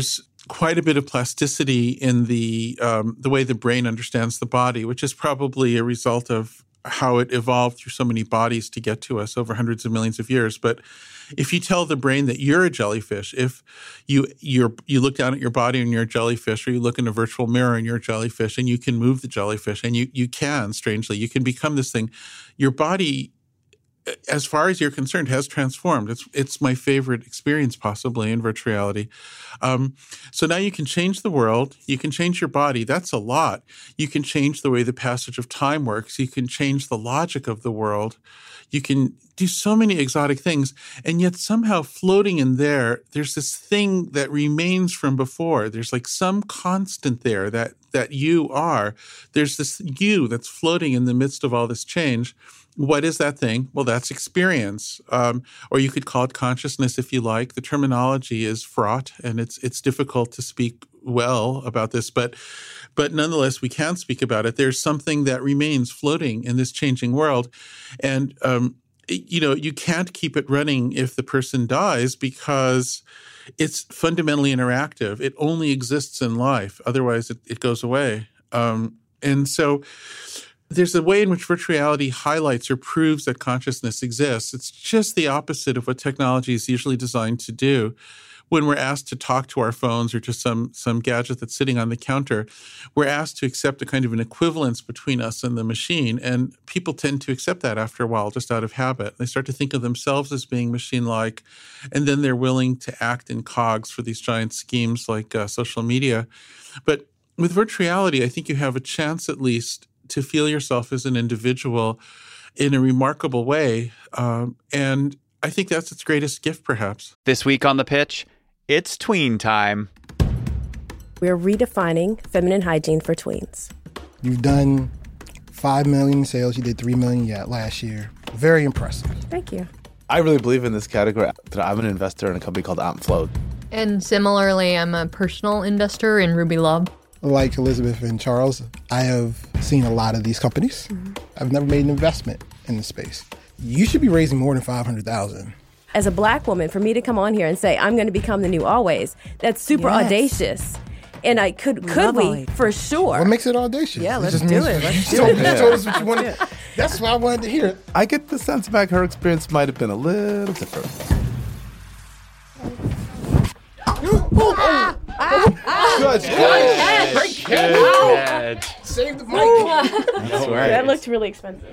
quite a bit of plasticity in the way the brain understands the body, which is probably a result of how it evolved through so many bodies to get to us over hundreds of millions of years. But if you tell the brain that you're a jellyfish, if you look down at your body and you're a jellyfish, or you look in a virtual mirror and you're a jellyfish, and you can move the jellyfish, and you can, strangely, you can become this thing. Your body, as far as you're concerned, has transformed. It's my favorite experience possibly in virtual reality. So now you can change the world. You can change your body. That's a lot. You can change the way the passage of time works. You can change the logic of the world. You can do so many exotic things. And yet somehow floating in there's this thing that remains from before. There's like some constant there that you are. There's this you that's floating in the midst of all this change. What is that thing? Well, that's experience, or you could call it consciousness if you like. The terminology is fraught, and it's difficult to speak well about this, but nonetheless, we can speak about it. There's something that remains floating in this changing world, and you can't keep it running if the person dies because it's fundamentally interactive. It only exists in life; otherwise, it goes away. And so there's a way in which virtual reality highlights or proves that consciousness exists. It's just the opposite of what technology is usually designed to do. When we're asked to talk to our phones or to some gadget that's sitting on the counter, we're asked to accept a kind of an equivalence between us and the machine. And people tend to accept that after a while, just out of habit. They start to think of themselves as being machine-like, and then they're willing to act in cogs for these giant schemes like social media. But with virtual reality, I think you have a chance at least to feel yourself as an individual in a remarkable way. And I think that's its greatest gift, perhaps. This week on The Pitch, it's tween time. We're redefining feminine hygiene for tweens. You've done 5 million in sales. You did 3 million last year. Very impressive. Thank you. I really believe in this category. I'm an investor in a company called AmpFloat. And similarly, I'm a personal investor in Ruby Love. Like Elizabeth and Charles, I have seen a lot of these companies. Mm-hmm. I've never made an investment in the space. You should be raising more than $500,000. As a Black woman, for me to come on here and say, I'm going to become the new Always, that's super audacious. And I could we? For sure. What makes it audacious? Yeah, let's do it. You told us what you wanted. That's what I wanted to hear. I get the sense back her experience might have been a little different. Good catch. Save the mic. That's right. That looked really expensive.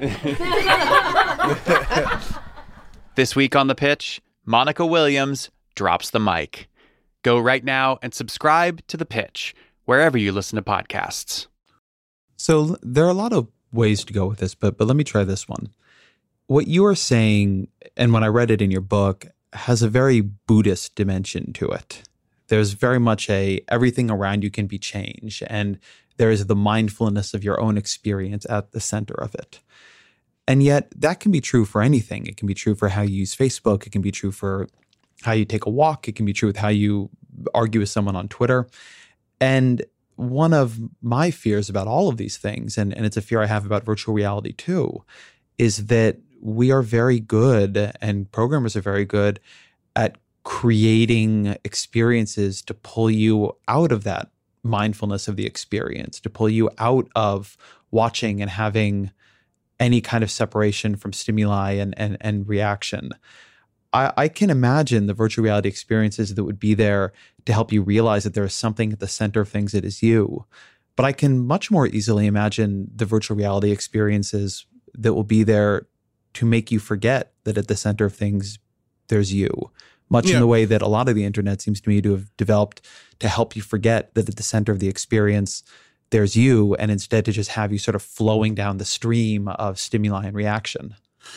This week on The Pitch, Monica Williams drops the mic. Go right now and subscribe to The Pitch, wherever you listen to podcasts. So there are a lot of ways to go with this, but let me try this one. What you are saying, and when I read it in your book, has a very Buddhist dimension to it. There's very much everything around you can be changed, and there is the mindfulness of your own experience at the center of it. And yet that can be true for anything. It can be true for how you use Facebook. It can be true for how you take a walk. It can be true with how you argue with someone on Twitter. And one of my fears about all of these things, and it's a fear I have about virtual reality too, is that we are very good, and programmers are very good at creating experiences to pull you out of that mindfulness of the experience, to pull you out of watching and having any kind of separation from stimuli and reaction. I can imagine the virtual reality experiences that would be there to help you realize that there is something at the center of things that is you. But I can much more easily imagine the virtual reality experiences that will be there to make you forget that at the center of things, there's you. Much in the way that a lot of the internet seems to me to have developed to help you forget that at the center of the experience, there's you, and instead to just have you sort of flowing down the stream of stimuli and reaction.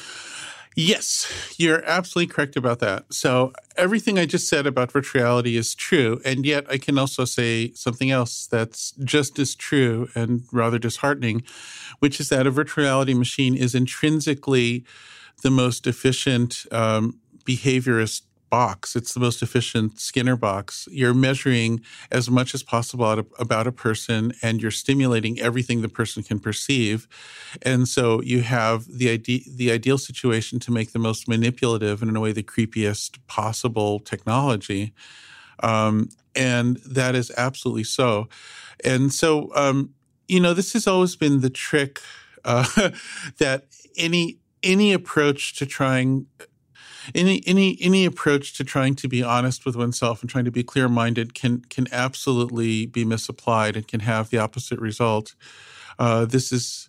Yes, you're absolutely correct about that. So everything I just said about virtual reality is true, and yet I can also say something else that's just as true and rather disheartening, which is that a virtual reality machine is intrinsically the most efficient behaviorist box. It's the most efficient Skinner box. You're measuring as much as possible about a person, and you're stimulating everything the person can perceive. And so you have the ideal situation to make the most manipulative and in a way the creepiest possible technology. And that is absolutely so. And so, this has always been the trick that any approach to trying any approach to trying to be honest with oneself and trying to be clear-minded can absolutely be misapplied and can have the opposite result. This is,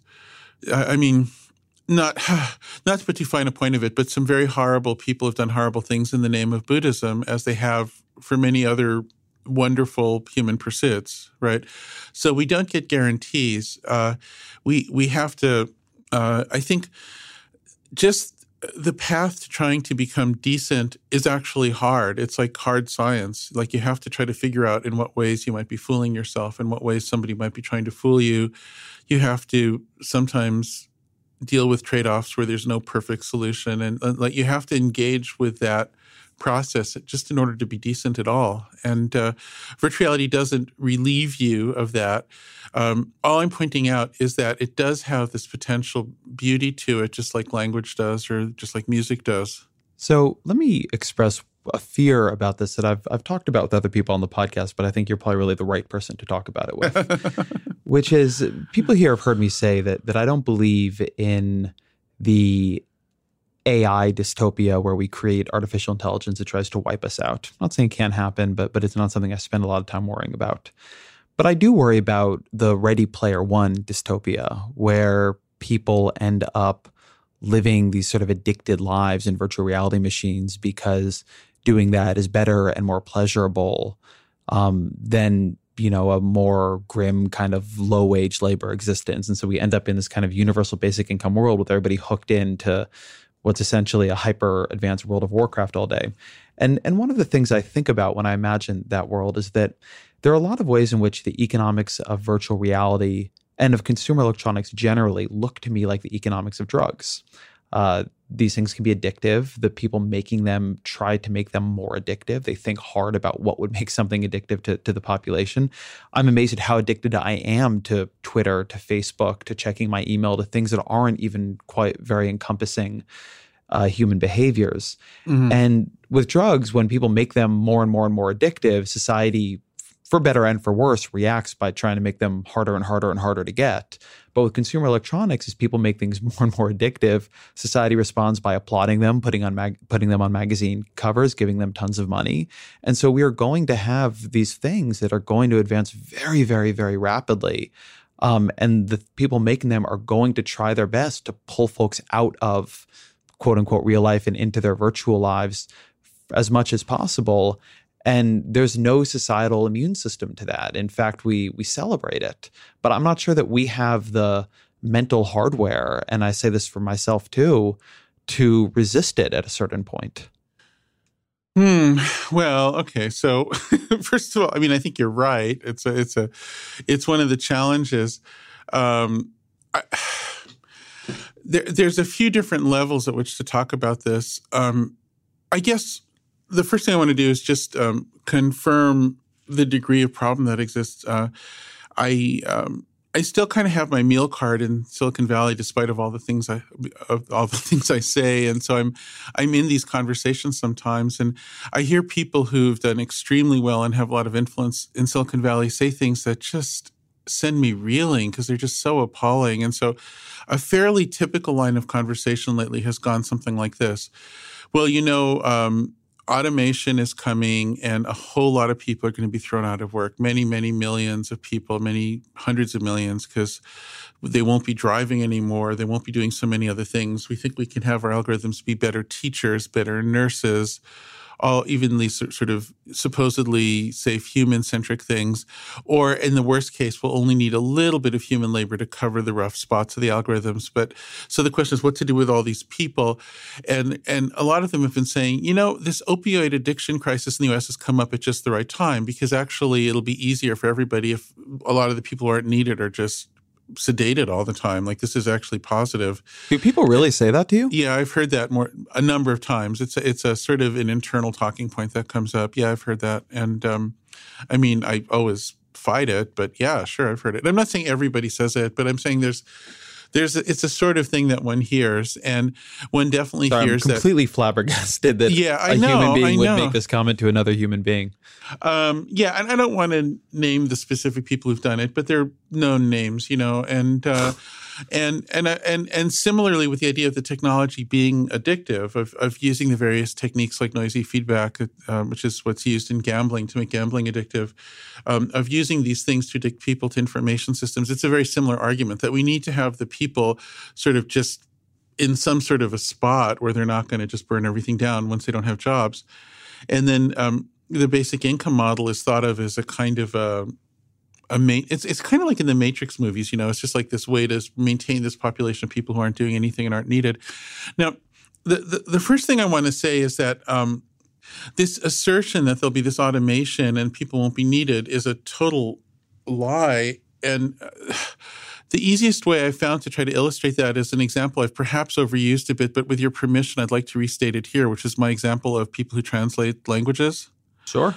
not to put too fine a point of it, but some very horrible people have done horrible things in the name of Buddhism, as they have for many other wonderful human pursuits, right? So we don't get guarantees. We have to, I think, just the path to trying to become decent is actually hard. It's like hard science. Like, you have to try to figure out in what ways you might be fooling yourself, in what ways somebody might be trying to fool you. You have to sometimes deal with trade-offs where there's no perfect solution. And like, you have to engage with that process just in order to be decent at all. And virtual reality doesn't relieve you of that. All I'm pointing out is that it does have this potential beauty to it, just like language does, or just like music does. So let me express a fear about this that I've talked about with other people on the podcast, but I think you're probably really the right person to talk about it with, which is, people here have heard me say that I don't believe in the AI dystopia where we create artificial intelligence that tries to wipe us out. I'm not saying it can't happen, but it's not something I spend a lot of time worrying about. But I do worry about the Ready Player One dystopia, where people end up living these sort of addicted lives in virtual reality machines because doing that is better and more pleasurable than, a more grim kind of low-wage labor existence. And so we end up in this kind of universal basic income world with everybody hooked into what's essentially a hyper-advanced World of Warcraft all day. And one of the things I think about when I imagine that world is that there are a lot of ways in which the economics of virtual reality and of consumer electronics generally look to me like the economics of drugs. These things can be addictive. The people making them try to make them more addictive. They think hard about what would make something addictive to the population. I'm amazed at how addicted I am to Twitter, to Facebook, to checking my email, to things that aren't even quite very encompassing human behaviors. Mm-hmm. And with drugs, when people make them more and more and more addictive, society, for better and for worse, reacts by trying to make them harder and harder and harder to get. But with consumer electronics, as people make things more and more addictive, society responds by applauding them, putting them on magazine covers, giving them tons of money. And so we are going to have these things that are going to advance very, very, very rapidly. And the people making them are going to try their best to pull folks out of quote unquote real life and into their virtual lives as much as possible. And there's no societal immune system to that. In fact, we celebrate it. But I'm not sure that we have the mental hardware, and I say this for myself too, to resist it at a certain point. Well, okay. So first of all, I think you're right. It's one of the challenges. There's a few different levels at which to talk about this. I guess the first thing I want to do is just confirm the degree of problem that exists. I still kind of have my meal card in Silicon Valley, despite of all the things I say, and so I'm in these conversations sometimes, and I hear people who've done extremely well and have a lot of influence in Silicon Valley say things that just send me reeling because they're just so appalling. And so, a fairly typical line of conversation lately has gone something like this: well, automation is coming and a whole lot of people are going to be thrown out of work. Many, many millions of people, many hundreds of millions, because they won't be driving anymore. They won't be doing so many other things. We think we can have our algorithms be better teachers, better nurses, all even these sort of supposedly safe human-centric things. Or in the worst case, we'll only need a little bit of human labor to cover the rough spots of the algorithms. But so the question is what to do with all these people. And a lot of them have been saying, this opioid addiction crisis in the U.S. has come up at just the right time, because actually it'll be easier for everybody if a lot of the people who aren't needed are just sedated all the time. Like, this is actually positive. Do people really say that to you? Yeah, I've heard that a number of times. It's a sort of an internal talking point that comes up. Yeah, I've heard that. And I always fight it, but yeah, sure, I've heard it. I'm not saying everybody says it, but I'm saying there's it's a sort of thing that one hears, and one definitely hears I'm completely flabbergasted that a human being would make this comment to another human being. And I don't want to name the specific people who've done it, but they're known names, and similarly with the idea of the technology being addictive, of using the various techniques like noisy feedback, which is what's used in gambling to make gambling addictive, of using these things to addict people to information systems. It's a very similar argument that we need to have the people sort of just in some sort of a spot where they're not going to just burn everything down once they don't have jobs. And then the basic income model is thought of as a kind of it's kind of like in the Matrix movies, it's just like this way to maintain this population of people who aren't doing anything and aren't needed. Now, the first thing I want to say is that this assertion that there'll be this automation and people won't be needed is a total lie. And the easiest way I found to try to illustrate that is an example I've perhaps overused a bit, but with your permission, I'd like to restate it here, which is my example of people who translate languages. Sure.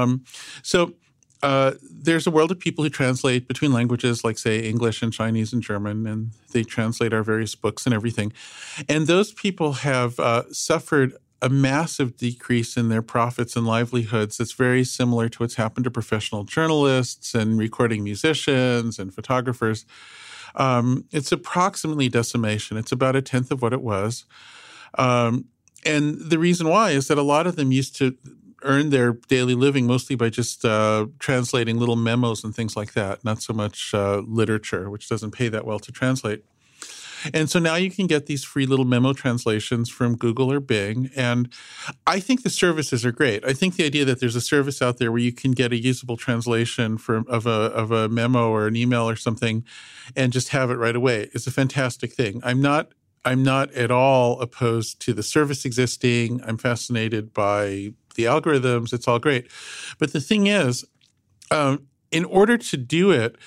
There's a world of people who translate between languages like, say, English and Chinese and German, and they translate our various books and everything. And those people have suffered a massive decrease in their profits and livelihoods that's very similar to what's happened to professional journalists and recording musicians and photographers. It's approximately decimation. It's about a tenth of what it was. And the reason why is that a lot of them used to earn their daily living mostly by just translating little memos and things like that, not so much literature, which doesn't pay that well to translate. And so now you can get these free little memo translations from Google or Bing. And I think the services are great. I think the idea that there's a service out there where you can get a usable translation of a memo or an email or something and just have it right away is a fantastic thing. I'm not at all opposed to the service existing. I'm fascinated by the algorithms. It's all great. But the thing is, in order to do it,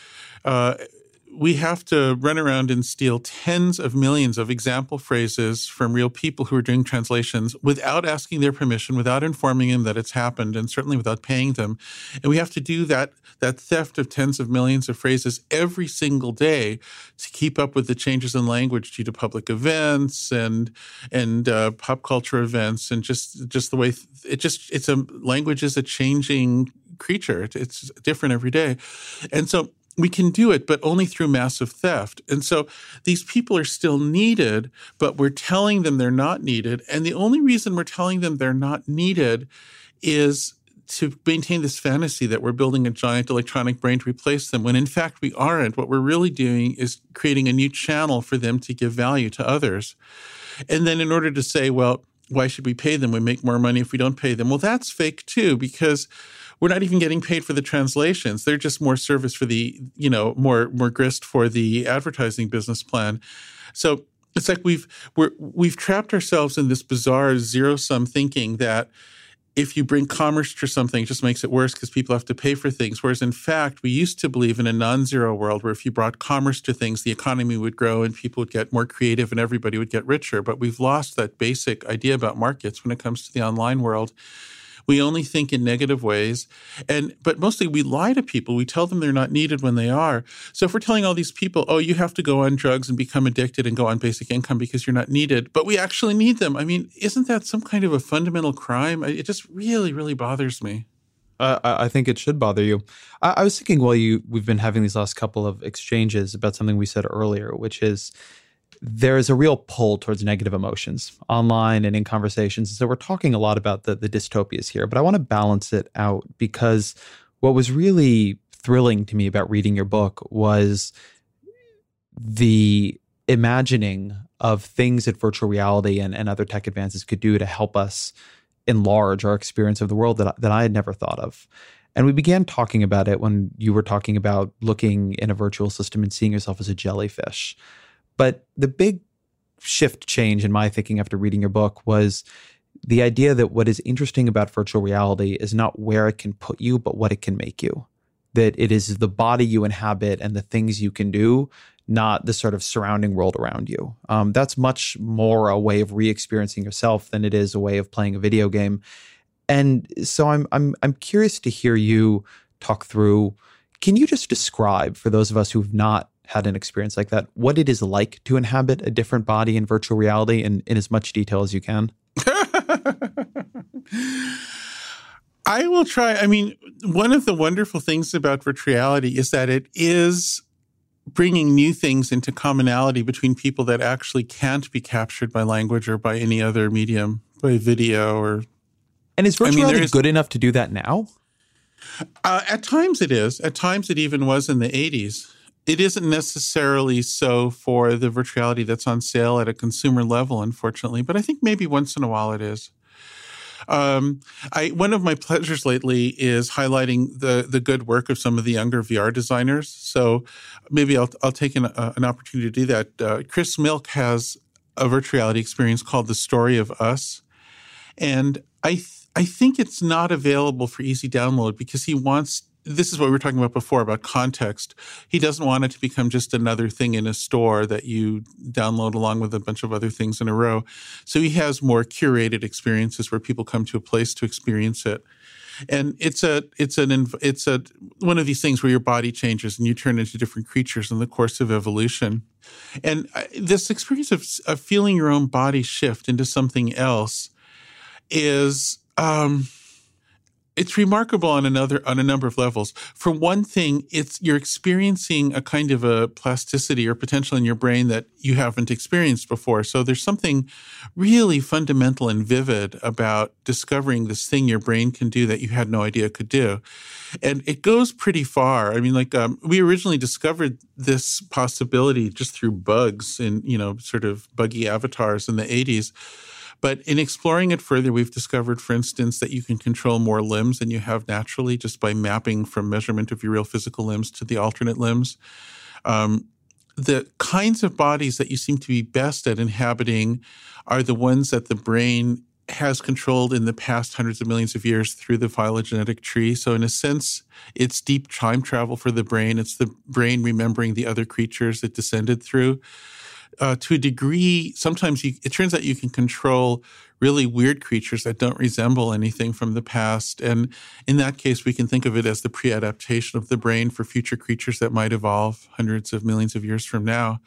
we have to run around and steal tens of millions of example phrases from real people who are doing translations without asking their permission, without informing them that it's happened, and certainly without paying them. And we have to do that theft of tens of millions of phrases every single day to keep up with the changes in language due to public events and pop culture events, and just the way language is a changing creature. It's different every day. And so we can do it, but only through massive theft. And so these people are still needed, but we're telling them they're not needed. And the only reason we're telling them they're not needed is to maintain this fantasy that we're building a giant electronic brain to replace them, when in fact we aren't. What we're really doing is creating a new channel for them to give value to others. And then in order to say, well, why should we pay them? We make more money if we don't pay them. Well, that's fake too, because we're not even getting paid for the translations. They're just more service for the, more grist for the advertising business plan. So it's like we've trapped ourselves in this bizarre zero-sum thinking that if you bring commerce to something, it just makes it worse because people have to pay for things. Whereas in fact, we used to believe in a non-zero world where if you brought commerce to things, the economy would grow and people would get more creative and everybody would get richer. But we've lost that basic idea about markets when it comes to the online world. We only think in negative ways, but mostly we lie to people. We tell them they're not needed when they are. So if we're telling all these people, oh, you have to go on drugs and become addicted and go on basic income because you're not needed, but we actually need them. I mean, isn't that some kind of a fundamental crime? It just really, really bothers me. I think it should bother you. I was thinking while we've been having these last couple of exchanges about something we said earlier, which is there is a real pull towards negative emotions online and in conversations. So we're talking a lot about the dystopias here, but I want to balance it out because what was really thrilling to me about reading your book was the imagining of things that virtual reality and other tech advances could do to help us enlarge our experience of the world that I had never thought of. And we began talking about it when you were talking about looking in a virtual system and seeing yourself as a jellyfish. But the big shift change in my thinking after reading your book was the idea that what is interesting about virtual reality is not where it can put you, but what it can make you. That it is the body you inhabit and the things you can do, not the sort of surrounding world around you. That's much more a way of re-experiencing yourself than it is a way of playing a video game. And so I'm curious to hear you talk through. Can you just describe for those of us who've not had an experience like that, what it is like to inhabit a different body in virtual reality in as much detail as you can? I will try. I mean, one of the wonderful things about virtual reality is that it is bringing new things into commonality between people that actually can't be captured by language or by any other medium, by video or... And is virtual reality good enough to do that now? At times it is. At times it even was in the 80s. It isn't necessarily so for the virtual reality that's on sale at a consumer level, unfortunately, but I think maybe once in a while it is. One of my pleasures lately is highlighting the good work of some of the younger VR designers. So maybe I'll take an opportunity to do that. Chris Milk has a virtual reality experience called The Story of Us. And I think it's not available for easy download because he wants, this is what we were talking about before about context. He doesn't want it to become just another thing in a store that you download along with a bunch of other things in a row. So he has more curated experiences where people come to a place to experience it. And it's one of these things where your body changes and you turn into different creatures in the course of evolution. And this experience of feeling your own body shift into something else is it's remarkable on a number of levels. For one thing, you're experiencing a kind of a plasticity or potential in your brain that you haven't experienced before. So there's something really fundamental and vivid about discovering this thing your brain can do that you had no idea could do. And it goes pretty far. I mean, we originally discovered this possibility just through bugs and, sort of buggy avatars in the 80s. But in exploring it further, we've discovered, for instance, that you can control more limbs than you have naturally just by mapping from measurement of your real physical limbs to the alternate limbs. The kinds of bodies that you seem to be best at inhabiting are the ones that the brain has controlled in the past hundreds of millions of years through the phylogenetic tree. So in a sense, it's deep time travel for the brain. It's the brain remembering the other creatures it descended through. To a degree, sometimes it turns out you can control really weird creatures that don't resemble anything from the past. And in that case, we can think of it as the pre-adaptation of the brain for future creatures that might evolve hundreds of millions of years from now.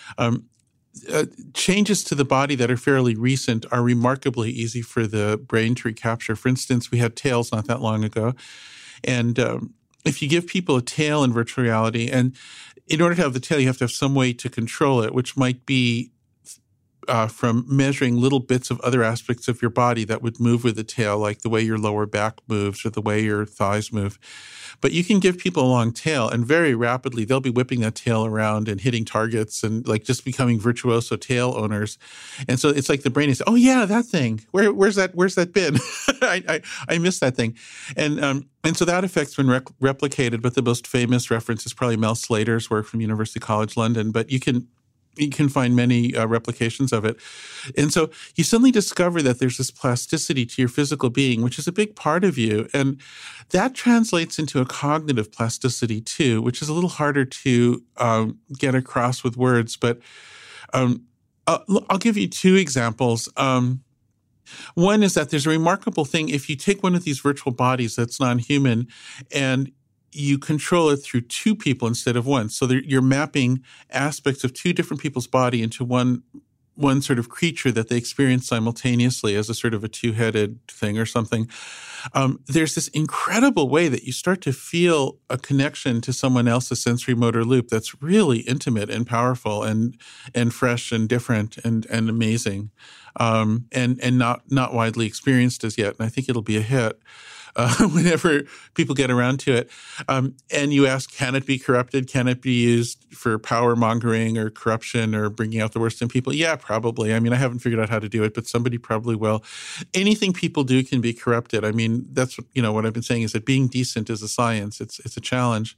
Changes to the body that are fairly recent are remarkably easy for the brain to recapture. For instance, we had tails not that long ago. And if you give people a tail in virtual reality, and in order to have the tail, you have to have some way to control it, which might be from measuring little bits of other aspects of your body that would move with the tail, like the way your lower back moves or the way your thighs move. But you can give people a long tail, and very rapidly they'll be whipping that tail around and hitting targets and just becoming virtuoso tail owners. And so it's like the brain is, oh yeah, that thing. Where's that been? I missed that thing. And so that effect's been replicated, but the most famous reference is probably Mel Slater's work from University College London. But you can find many replications of it. And so you suddenly discover that there's this plasticity to your physical being, which is a big part of you. And that translates into a cognitive plasticity too, which is a little harder to get across with words. But I'll give you two examples. One is that there's a remarkable thing. If you take one of these virtual bodies that's non-human and you control it through two people instead of one. So you're mapping aspects of two different people's body into one sort of creature that they experience simultaneously as a sort of a two-headed thing or something. There's this incredible way that you start to feel a connection to someone else's sensory motor loop that's really intimate and powerful and fresh and different and amazing, and not widely experienced as yet. And I think it'll be a hit. Whenever people get around to it. And you ask, can it be corrupted? Can it be used for power mongering or corruption or bringing out the worst in people? Yeah, probably. I mean, I haven't figured out how to do it, but somebody probably will. Anything people do can be corrupted. I mean, that's, what I've been saying is that being decent is a science. It's a challenge.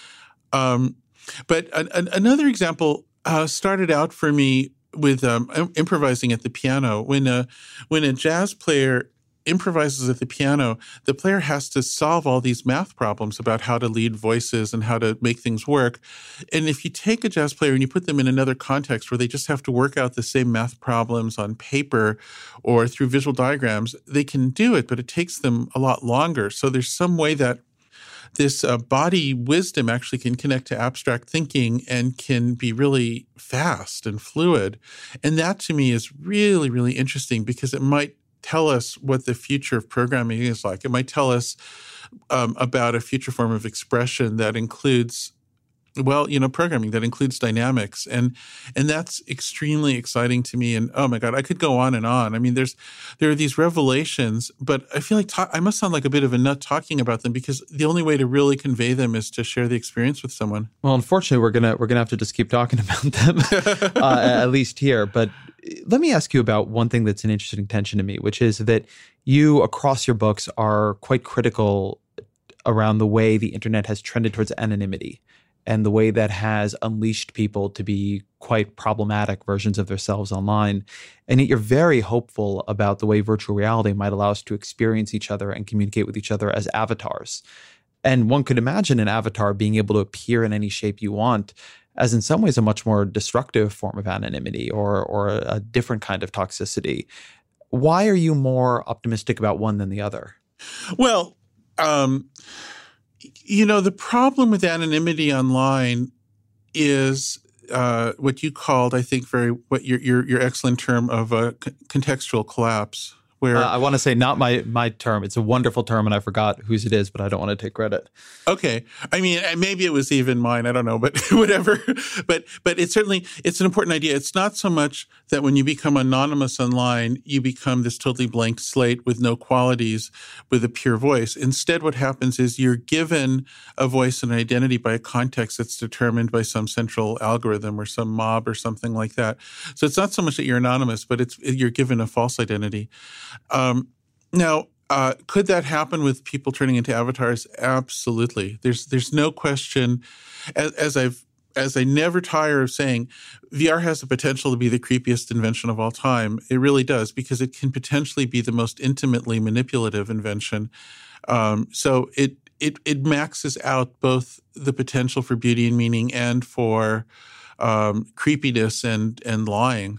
But another example started out for me with improvising at the piano. When a jazz player improvises at the piano, the player has to solve all these math problems about how to lead voices and how to make things work. And if you take a jazz player and you put them in another context where they just have to work out the same math problems on paper or through visual diagrams, they can do it, but it takes them a lot longer. So there's some way that this body wisdom actually can connect to abstract thinking and can be really fast and fluid. And that to me is really, really interesting because it might tell us what the future of programming is like. It might tell us about a future form of expression that includes, programming that includes dynamics. And that's extremely exciting to me. And oh my God, I could go on and on. I mean, there are these revelations, but I feel like I must sound like a bit of a nut talking about them because the only way to really convey them is to share the experience with someone. Well, unfortunately, we're gonna have to just keep talking about them, at least here. But let me ask you about one thing that's an interesting tension to me, which is that you, across your books, are quite critical around the way the internet has trended towards anonymity and the way that has unleashed people to be quite problematic versions of themselves online. And yet you're very hopeful about the way virtual reality might allow us to experience each other and communicate with each other as avatars. And one could imagine an avatar being able to appear in any shape you want as in some ways a much more destructive form of anonymity or a different kind of toxicity. Why are you more optimistic about one than the other? Well, the problem with anonymity online is what you called, I think, what your excellent term of a contextual collapse. Where I want to say not my term. It's a wonderful term, and I forgot whose it is, but I don't want to take credit. Okay, I mean, maybe it was even mine. I don't know, but whatever. But it's an important idea. It's not so much that when you become anonymous online, you become this totally blank slate with no qualities, with a pure voice. Instead, what happens is you're given a voice and identity by a context that's determined by some central algorithm or some mob or something like that. So it's not so much that you're anonymous, but you're given a false identity. Now, could that happen with people turning into avatars? Absolutely. There's no question. As I never tire of saying, VR has the potential to be the creepiest invention of all time. It really does, because it can potentially be the most intimately manipulative invention. So it maxes out both the potential for beauty and meaning and for creepiness and lying.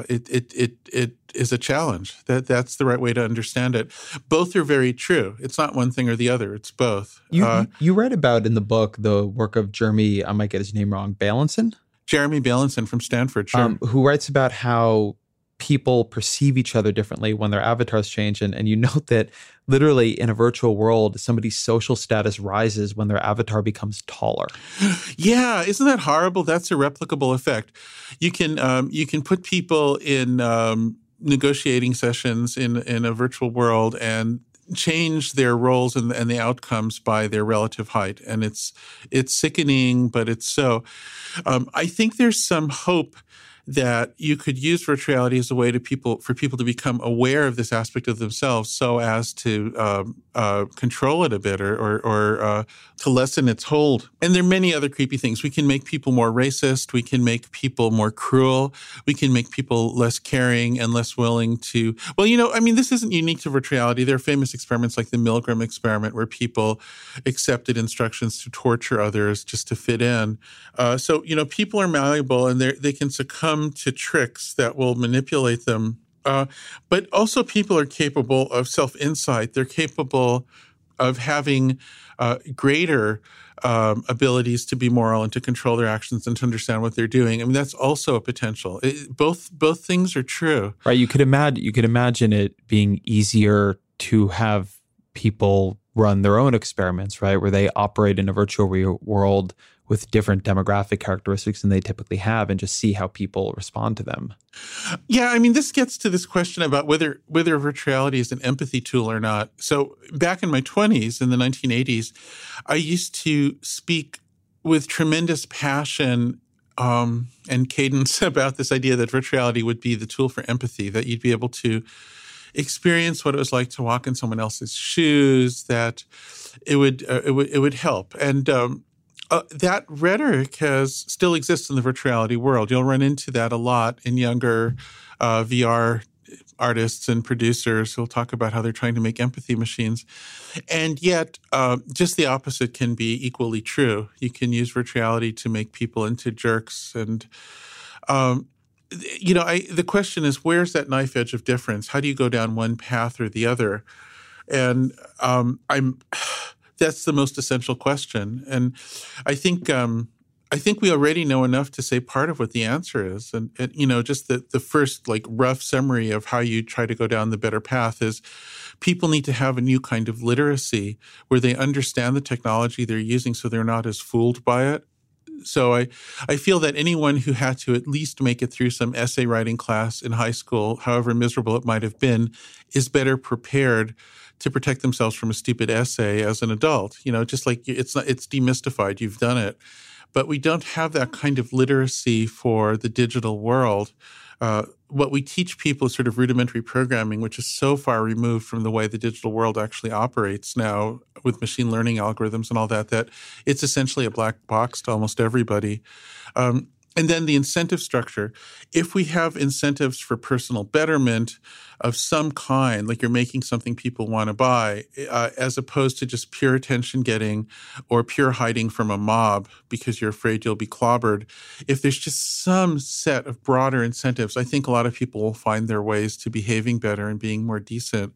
It is a challenge. That's the right way to understand it. Both are very true. It's not one thing or the other. It's both. You read about in the book the work of Jeremy, I might get his name wrong, Bailenson? Jeremy Bailenson from Stanford, sure. Who writes about how people perceive each other differently when their avatars change. And you note that literally in a virtual world, somebody's social status rises when their avatar becomes taller. Yeah, isn't that horrible? That's a replicable effect. You can put people in negotiating sessions in a virtual world and change their roles and the outcomes by their relative height. And it's sickening, but it's so. I think there's some hope that you could use virtual reality as a way for people to become aware of this aspect of themselves so as to control it a bit or to lessen its hold. And there are many other creepy things. We can make people more racist. We can make people more cruel. We can make people less caring and less willing to, this isn't unique to virtual reality. There are famous experiments like the Milgram experiment where people accepted instructions to torture others just to fit in. So people are malleable and they can succumb to tricks that will manipulate them. But also people are capable of self-insight. They're capable of having greater abilities to be moral and to control their actions and to understand what they're doing. I mean, that's also a potential. Both things are true. Right. You could imagine it being easier to have people run their own experiments, right, where they operate in a virtual world with different demographic characteristics than they typically have and just see how people respond to them. Yeah, I mean, this gets to this question about whether virtual reality is an empathy tool or not. So back in my 20s, in the 1980s, I used to speak with tremendous passion and cadence about this idea that virtual reality would be the tool for empathy, that you'd be able to experience what it was like to walk in someone else's shoes, that it would help. And that rhetoric still exists in the virtuality world. You'll run into that a lot in younger VR artists and producers who'll talk about how they're trying to make empathy machines. And yet, just the opposite can be equally true. You can use virtuality to make people into jerks. And, the question is, where's that knife edge of difference? How do you go down one path or the other? And That's the most essential question. And I think we already know enough to say part of what the answer is. And just the first like rough summary of how you try to go down the better path is people need to have a new kind of literacy where they understand the technology they're using so they're not as fooled by it. So I feel that anyone who had to at least make it through some essay writing class in high school, however miserable it might have been, is better prepared to protect themselves from a stupid essay as an adult. Just like it's demystified, you've done it. But we don't have that kind of literacy for the digital world. What we teach people is sort of rudimentary programming, which is so far removed from the way the digital world actually operates now with machine learning algorithms and all that it's essentially a black box to almost everybody. And then the incentive structure. If we have incentives for personal betterment of some kind, like you're making something people want to buy, as opposed to just pure attention getting or pure hiding from a mob because you're afraid you'll be clobbered, if there's just some set of broader incentives, I think a lot of people will find their ways to behaving better and being more decent.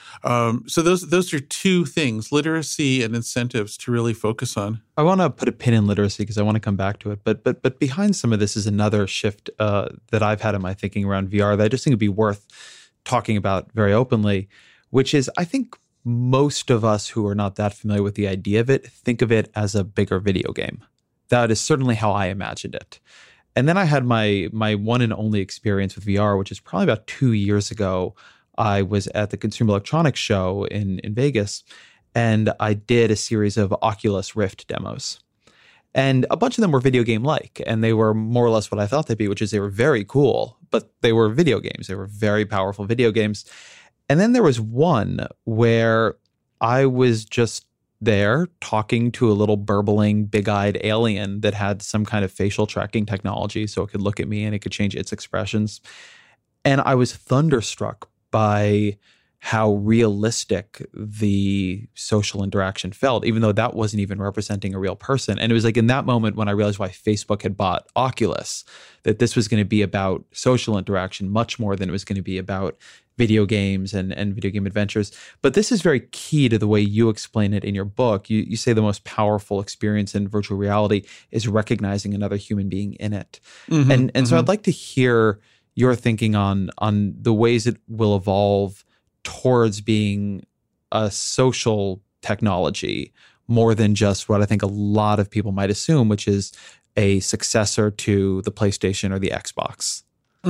So those are two things, literacy and incentives to really focus on. I want to put a pin in literacy because I want to come back to it. But behind some of this is another shift that I've had in my thinking around VR that I just think would be worth talking about very openly, which is I think most of us who are not that familiar with the idea of it think of it as a bigger video game. That is certainly how I imagined it. And then I had my one and only experience with VR, which is probably about 2 years ago. I was at the Consumer Electronics Show in Vegas, and I did a series of Oculus Rift demos. And a bunch of them were video game-like, and they were more or less what I thought they'd be, which is they were very cool, but they were video games. They were very powerful video games. And then there was one where I was just there talking to a little burbling, big-eyed alien that had some kind of facial tracking technology, so it could look at me and it could change its expressions. And I was thunderstruck by how realistic the social interaction felt, even though that wasn't even representing a real person. And it was like in that moment when I realized why Facebook had bought Oculus, that this was going to be about social interaction much more than it was going to be about video games and video game adventures. But this is very key to the way you explain it in your book. You say the most powerful experience in virtual reality is recognizing another human being in it. Mm-hmm, and so I'd like to hear your thinking on the ways it will evolve towards being a social technology more than just what I think a lot of people might assume, which is a successor to the PlayStation or the Xbox.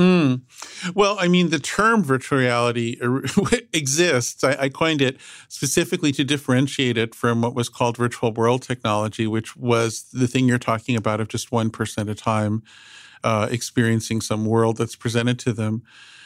Well, I mean, the term virtual reality exists. I coined it specifically to differentiate it from what was called virtual world technology, which was the thing you're talking about of just one person at a time experiencing some world that's presented to them.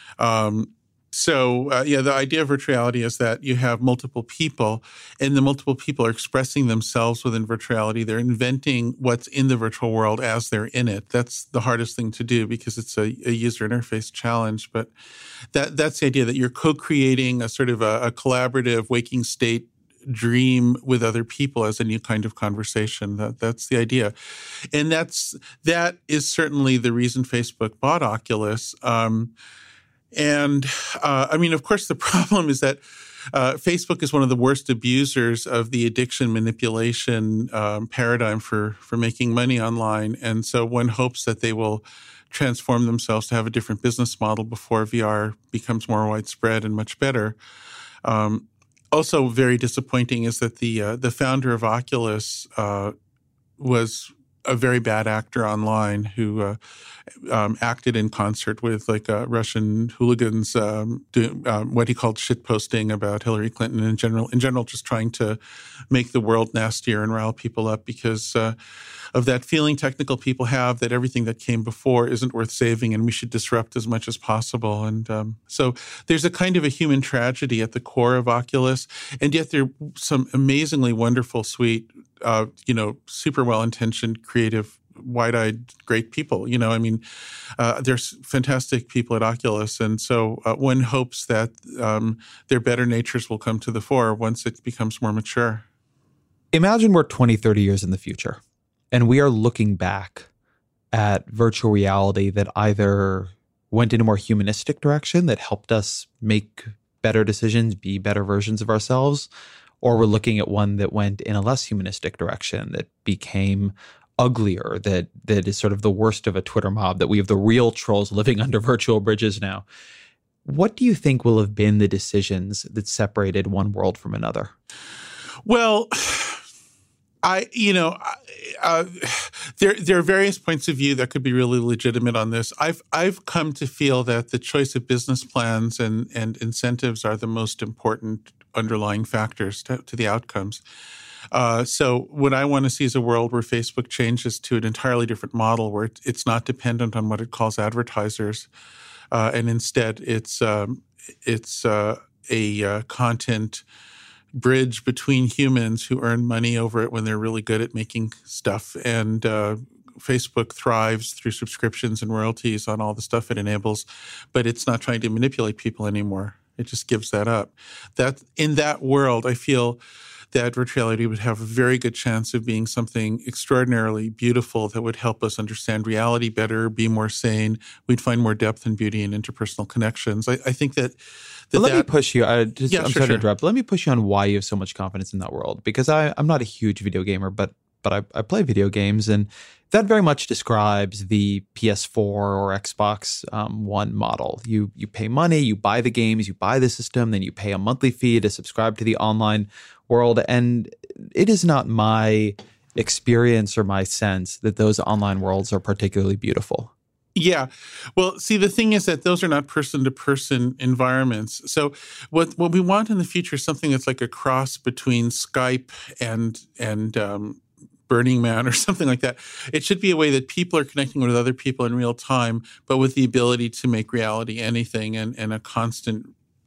So the idea of virtual reality is that you have multiple people, and the multiple people are expressing themselves within virtual reality. They're inventing what's in the virtual world as they're in it. That's the hardest thing to do because it's a user interface challenge. But that's the idea that you're co-creating a sort of a collaborative waking state dream with other people as a new kind of conversation. That's the idea. And that is certainly the reason Facebook bought Oculus. I mean, of course, the problem is that Facebook is one of the worst abusers of the addiction manipulation paradigm for making money online. And so one hopes that they will transform themselves to have a different business model before VR becomes more widespread and much better. Also very disappointing is that the founder of Oculus was a very bad actor online who acted in concert with Russian hooligans doing what he called shitposting about Hillary Clinton in general, just trying to make the world nastier and rile people up because of that feeling technical people have that everything that came before isn't worth saving and we should disrupt as much as possible. And so there's a kind of a human tragedy at the core of Oculus, and yet there are some amazingly wonderful, sweet, super well-intentioned, creative, wide-eyed, great people. There's fantastic people at Oculus. And so one hopes that their better natures will come to the fore once it becomes more mature. Imagine we're 20, 30 years in the future, and we are looking back at virtual reality that either went in a more humanistic direction that helped us make better decisions, be better versions of ourselves, or we're looking at one that went in a less humanistic direction, that became uglier, that is sort of the worst of a Twitter mob, that we have the real trolls living under virtual bridges now. What do you think will have been the decisions that separated one world from another? Well, there are various points of view that could be really legitimate on this. I've come to feel that the choice of business plans and incentives are the most important underlying factors to the outcomes. So what I want to see is a world where Facebook changes to an entirely different model, where it's not dependent on what it calls advertisers, and instead it's a content bridge between humans who earn money over it when they're really good at making stuff. And Facebook thrives through subscriptions and royalties on all the stuff it enables, but it's not trying to manipulate people anymore. It just gives that up. That in that world, I feel that virtual reality would have a very good chance of being something extraordinarily beautiful that would help us understand reality better, be more sane. We'd find more depth and beauty in interpersonal connections. I think that let me push you. I'm sorry to interrupt. Let me push you on why you have so much confidence in that world, because I'm not a huge video gamer, but I play video games, and that very much describes the PS4 or Xbox One model. You pay money, you buy the games, you buy the system, then you pay a monthly fee to subscribe to the online world. And it is not my experience or my sense that those online worlds are particularly beautiful. Yeah. Well, see, the thing is that those are not person-to-person environments. So what we want in the future is something that's like a cross between Skype and Burning Man or something like that. It should be a way that people are connecting with other people in real time, but with the ability to make reality anything and a constant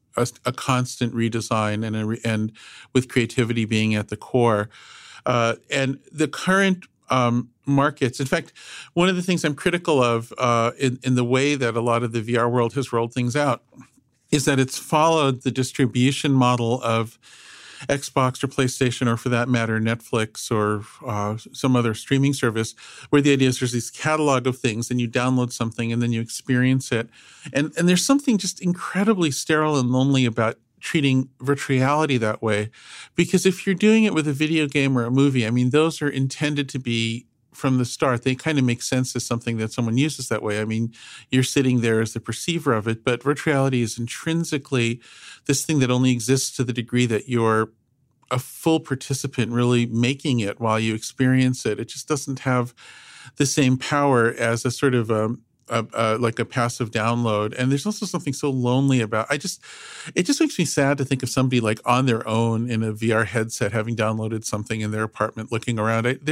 redesign and with creativity being at the core. And the current markets. In fact, one of the things I'm critical of in the way that a lot of the VR world has rolled things out is that it's followed the distribution model of Xbox or PlayStation, or for that matter, Netflix or some other streaming service, where the idea is there's this catalog of things and you download something and then you experience it. And there's something just incredibly sterile and lonely about treating virtual reality that way. Because if you're doing it with a video game or a movie, I mean, those are intended to be from the start. They kind of make sense as something that someone uses that way. I mean, you're sitting there as the perceiver of it, but virtual reality is intrinsically this thing that only exists to the degree that you're a full participant really making it while you experience it. It just doesn't have the same power as a sort of like a passive download. And there's also something so lonely about it just makes me sad to think of somebody like on their own in a VR headset having downloaded something in their apartment looking around. It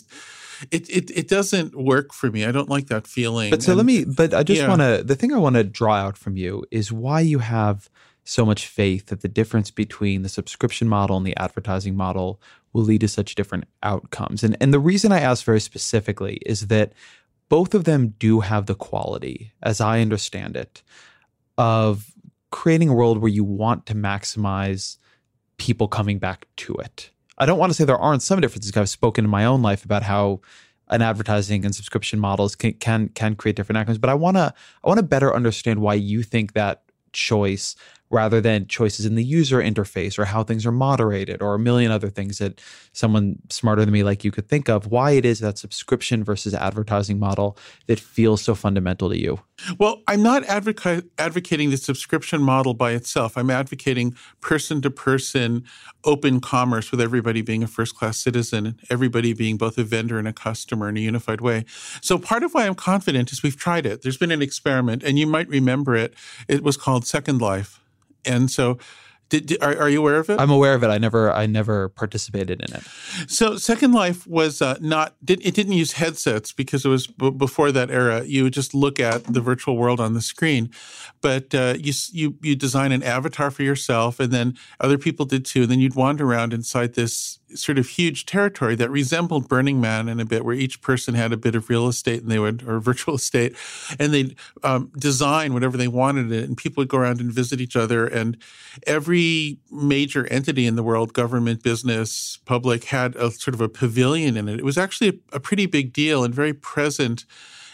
doesn't work for me. I don't like that feeling. But the thing I want to draw out from you is why you have so much faith that the difference between the subscription model and the advertising model will lead to such different outcomes. And the reason I ask very specifically is that both of them do have the quality, as I understand it, of creating a world where you want to maximize people coming back to it. I don't want to say there aren't some differences. I've spoken in my own life about how an advertising and subscription models can create different outcomes, but I want to better understand why you think that choice, rather than choices in the user interface or how things are moderated or a million other things that someone smarter than me like you could think of, why it is that subscription versus advertising model that feels so fundamental to you. Well, I'm not advocating the subscription model by itself. I'm advocating person-to-person open commerce with everybody being a first-class citizen and everybody being both a vendor and a customer in a unified way. So part of why I'm confident is we've tried it. There's been an experiment, and you might remember it. It was called Second Life. And so are you aware of it? I'm aware of it. I never participated in it. So Second Life was it didn't use headsets because it was before that era. You would just look at the virtual world on the screen. But you design an avatar for yourself, and then other people did too. And then you'd wander around inside this sort of huge territory that resembled Burning Man in a bit, where each person had a bit of real estate or virtual estate, and they'd design whatever they wanted it, and people would go around and visit each other. And every major entity in the world, government, business, public, had a sort of a pavilion in it. It was actually a pretty big deal and very present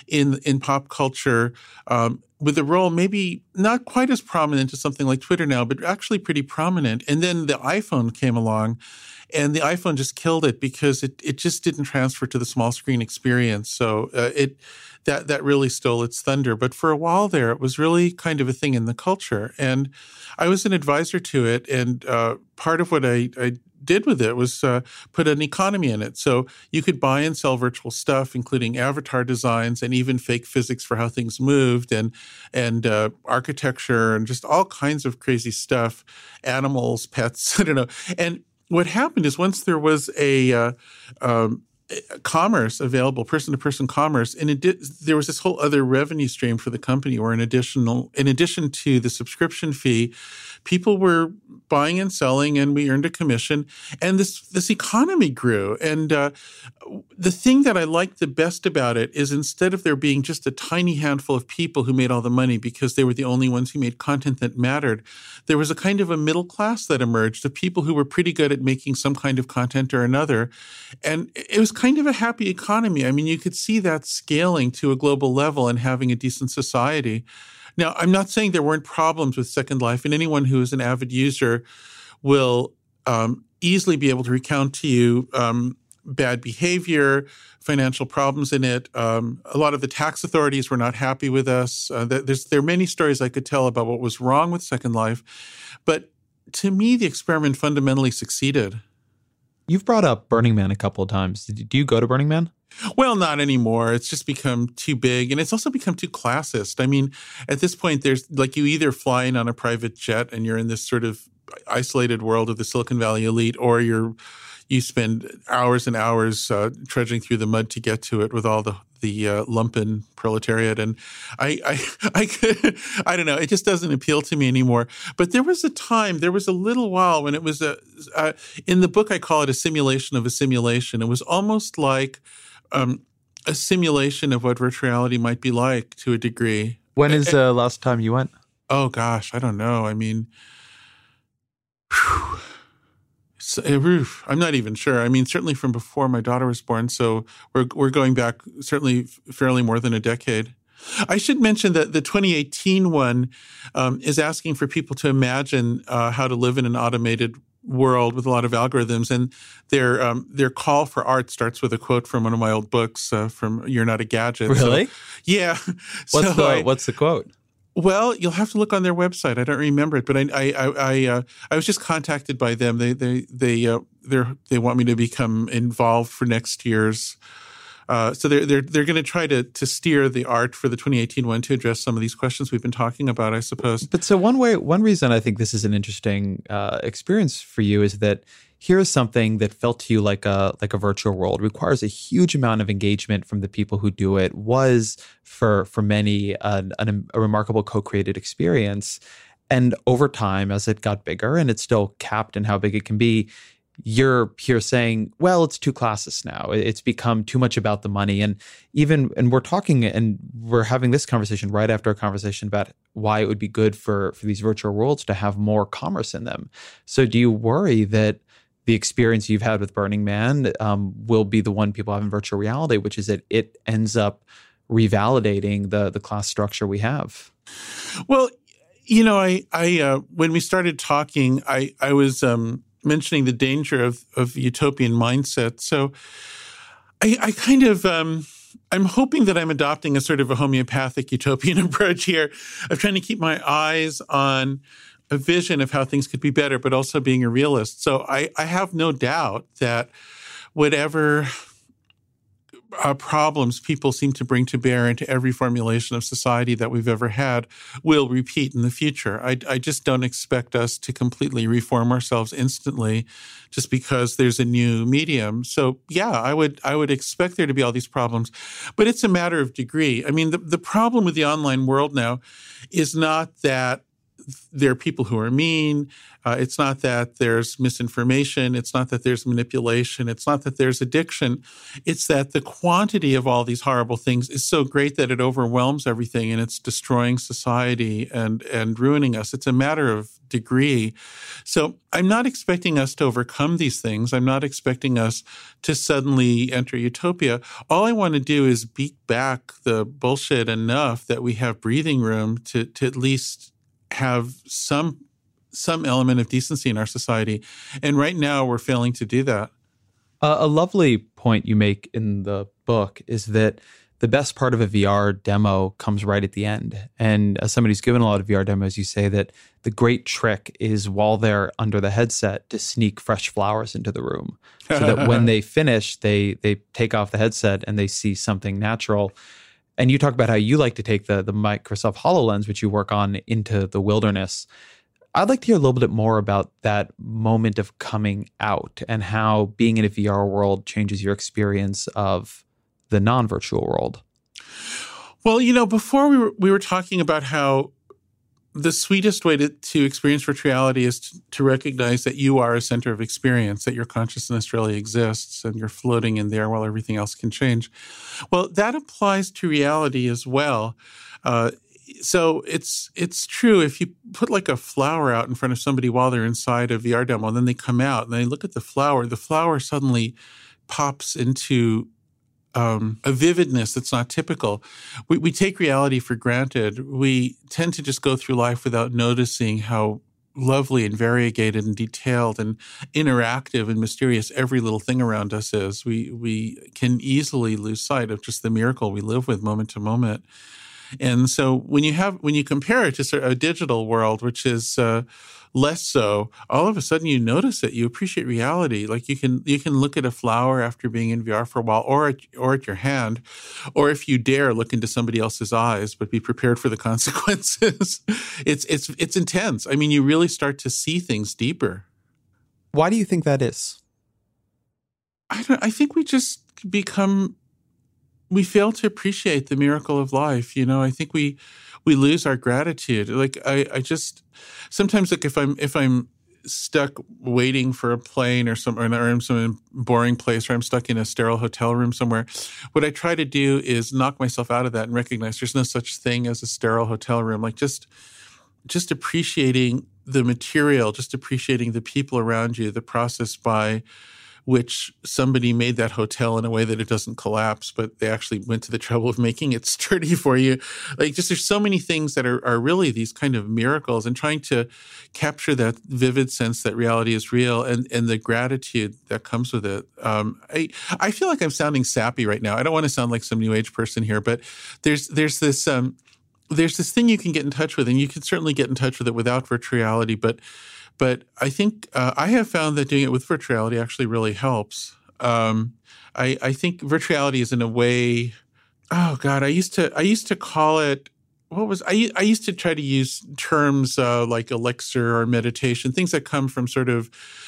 in pop culture, with a role maybe not quite as prominent as something like Twitter now, but actually pretty prominent. And then the iPhone came along, and the iPhone just killed it because it just didn't transfer to the small screen experience. So that really stole its thunder. But for a while there, it was really kind of a thing in the culture. And I was an advisor to it, and part of what I did with it was put an economy in it. So you could buy and sell virtual stuff, including avatar designs and even fake physics for how things moved, and architecture and just all kinds of crazy stuff, animals, pets, I don't know. And what happened is once there was a commerce available, person-to-person commerce, and there was this whole other revenue stream for the company, where in addition to the subscription fee, people were buying and selling, and we earned a commission, and this economy grew. And the thing that I liked the best about it is, instead of there being just a tiny handful of people who made all the money because they were the only ones who made content that mattered, there was a kind of a middle class that emerged of people who were pretty good at making some kind of content or another. And it was kind of a happy economy. I mean, you could see that scaling to a global level and having a decent society. Now, I'm not saying there weren't problems with Second Life, and anyone who is an avid user will easily be able to recount to you bad behavior, financial problems in it. A lot of the tax authorities were not happy with us. There are many stories I could tell about what was wrong with Second Life. But to me, the experiment fundamentally succeeded. You've brought up Burning Man a couple of times. Do you go to Burning Man? Well, not anymore. It's just become too big, and it's also become too classist. I mean, at this point, there's like, you either fly in on a private jet and you're in this sort of isolated world of the Silicon Valley elite, or you spend hours and hours trudging through the mud to get to it with all the lumpen proletariat. And I don't know, it just doesn't appeal to me anymore. But there was a little while when it was in the book I call it a simulation of a simulation. It was almost like a simulation of what virtual reality might be like to a degree. When is the last time you went? Oh gosh, I don't know. I mean, I'm not even sure. I mean, certainly from before my daughter was born. So we're going back certainly fairly more than a decade. I should mention that the 2018 one is asking for people to imagine how to live in an automated world with a lot of algorithms, and their call for art starts with a quote from one of my old books from "You're Not a Gadget." Really? So, yeah. What's the quote? Well, you'll have to look on their website. I don't remember it, but I was just contacted by them. They want me to become involved for next year's. So they're going to try to steer the art for the 2018 one to address some of these questions we've been talking about, I suppose. But so one reason I think this is an interesting experience for you is that here's something that felt to you like a virtual world, requires a huge amount of engagement from the people who do it, was for many a remarkable co-created experience. And over time, as it got bigger, and it's still capped in how big it can be, you're here saying, well, it's too classist now. It's become too much about the money. And we're talking and we're having this conversation right after a conversation about why it would be good for these virtual worlds to have more commerce in them. So do you worry that the experience you've had with Burning Man will be the one people have in virtual reality, which is that it ends up revalidating the class structure we have? Well, you know, I when we started talking, I was mentioning the danger of utopian mindset. So I kind of, I'm hoping that I'm adopting a sort of a homeopathic utopian approach here of trying to keep my eyes on a vision of how things could be better, but also being a realist. So I have no doubt that whatever problems people seem to bring to bear into every formulation of society that we've ever had will repeat in the future. I just don't expect us to completely reform ourselves instantly just because there's a new medium. So yeah, I would expect there to be all these problems, but it's a matter of degree. I mean, the problem with the online world now is not that there are people who are mean. It's not that there's misinformation. It's not that there's manipulation. It's not that there's addiction. It's that the quantity of all these horrible things is so great that it overwhelms everything, and it's destroying society and ruining us. It's a matter of degree. So I'm not expecting us to overcome these things. I'm not expecting us to suddenly enter utopia. All I want to do is beat back the bullshit enough that we have breathing room to at least have some element of decency in our society. And right now we're failing to do that. A lovely point you make in the book is that the best part of a VR demo comes right at the end. And as somebody who's given a lot of VR demos, you say that the great trick is while they're under the headset to sneak fresh flowers into the room so that when they finish, they take off the headset and they see something natural. And you talk about how you like to take the Microsoft HoloLens, which you work on, into the wilderness. I'd like to hear a little bit more about that moment of coming out and how being in a VR world changes your experience of the non-virtual world. Well, before we were talking about how the sweetest way to experience virtual reality is to recognize that you are a center of experience, that your consciousness really exists and you're floating in there while everything else can change. Well, that applies to reality as well. So it's true. If you put like a flower out in front of somebody while they're inside a VR demo, and then they come out and they look at the flower suddenly pops into a vividness that's not typical. We take reality for granted. We tend to just go through life without noticing how lovely and variegated and detailed and interactive and mysterious every little thing around us is. We can easily lose sight of just the miracle we live with moment to moment. And so when you compare it to sort of a digital world, which is less so, all of a sudden you notice it. You appreciate reality. Like you can look at a flower after being in VR for a while, or at your hand, or if you dare, look into somebody else's eyes, but be prepared for the consequences. It's intense. I mean, you really start to see things deeper. Why do you think that is? I think we just we fail to appreciate the miracle of life. I think we lose our gratitude. Like I just sometimes, like if I'm stuck waiting for a plane or in some boring place, or I'm stuck in a sterile hotel room somewhere, what I try to do is knock myself out of that and recognize there's no such thing as a sterile hotel room. Like just appreciating the material, just appreciating the people around you, the process by which somebody made that hotel in a way that it doesn't collapse, but they actually went to the trouble of making it sturdy for you. Like just there's so many things that are really these kind of miracles, and trying to capture that vivid sense that reality is real and the gratitude that comes with it. I feel like I'm sounding sappy right now. I don't want to sound like some new age person here, but there's this thing you can get in touch with, and you can certainly get in touch with it without virtual reality, But I think I have found that doing it with virtual reality actually really helps. I think virtual reality is in a way. Oh God, I used to call it. What was I used to try to use terms like elixir or meditation, things that come from sort of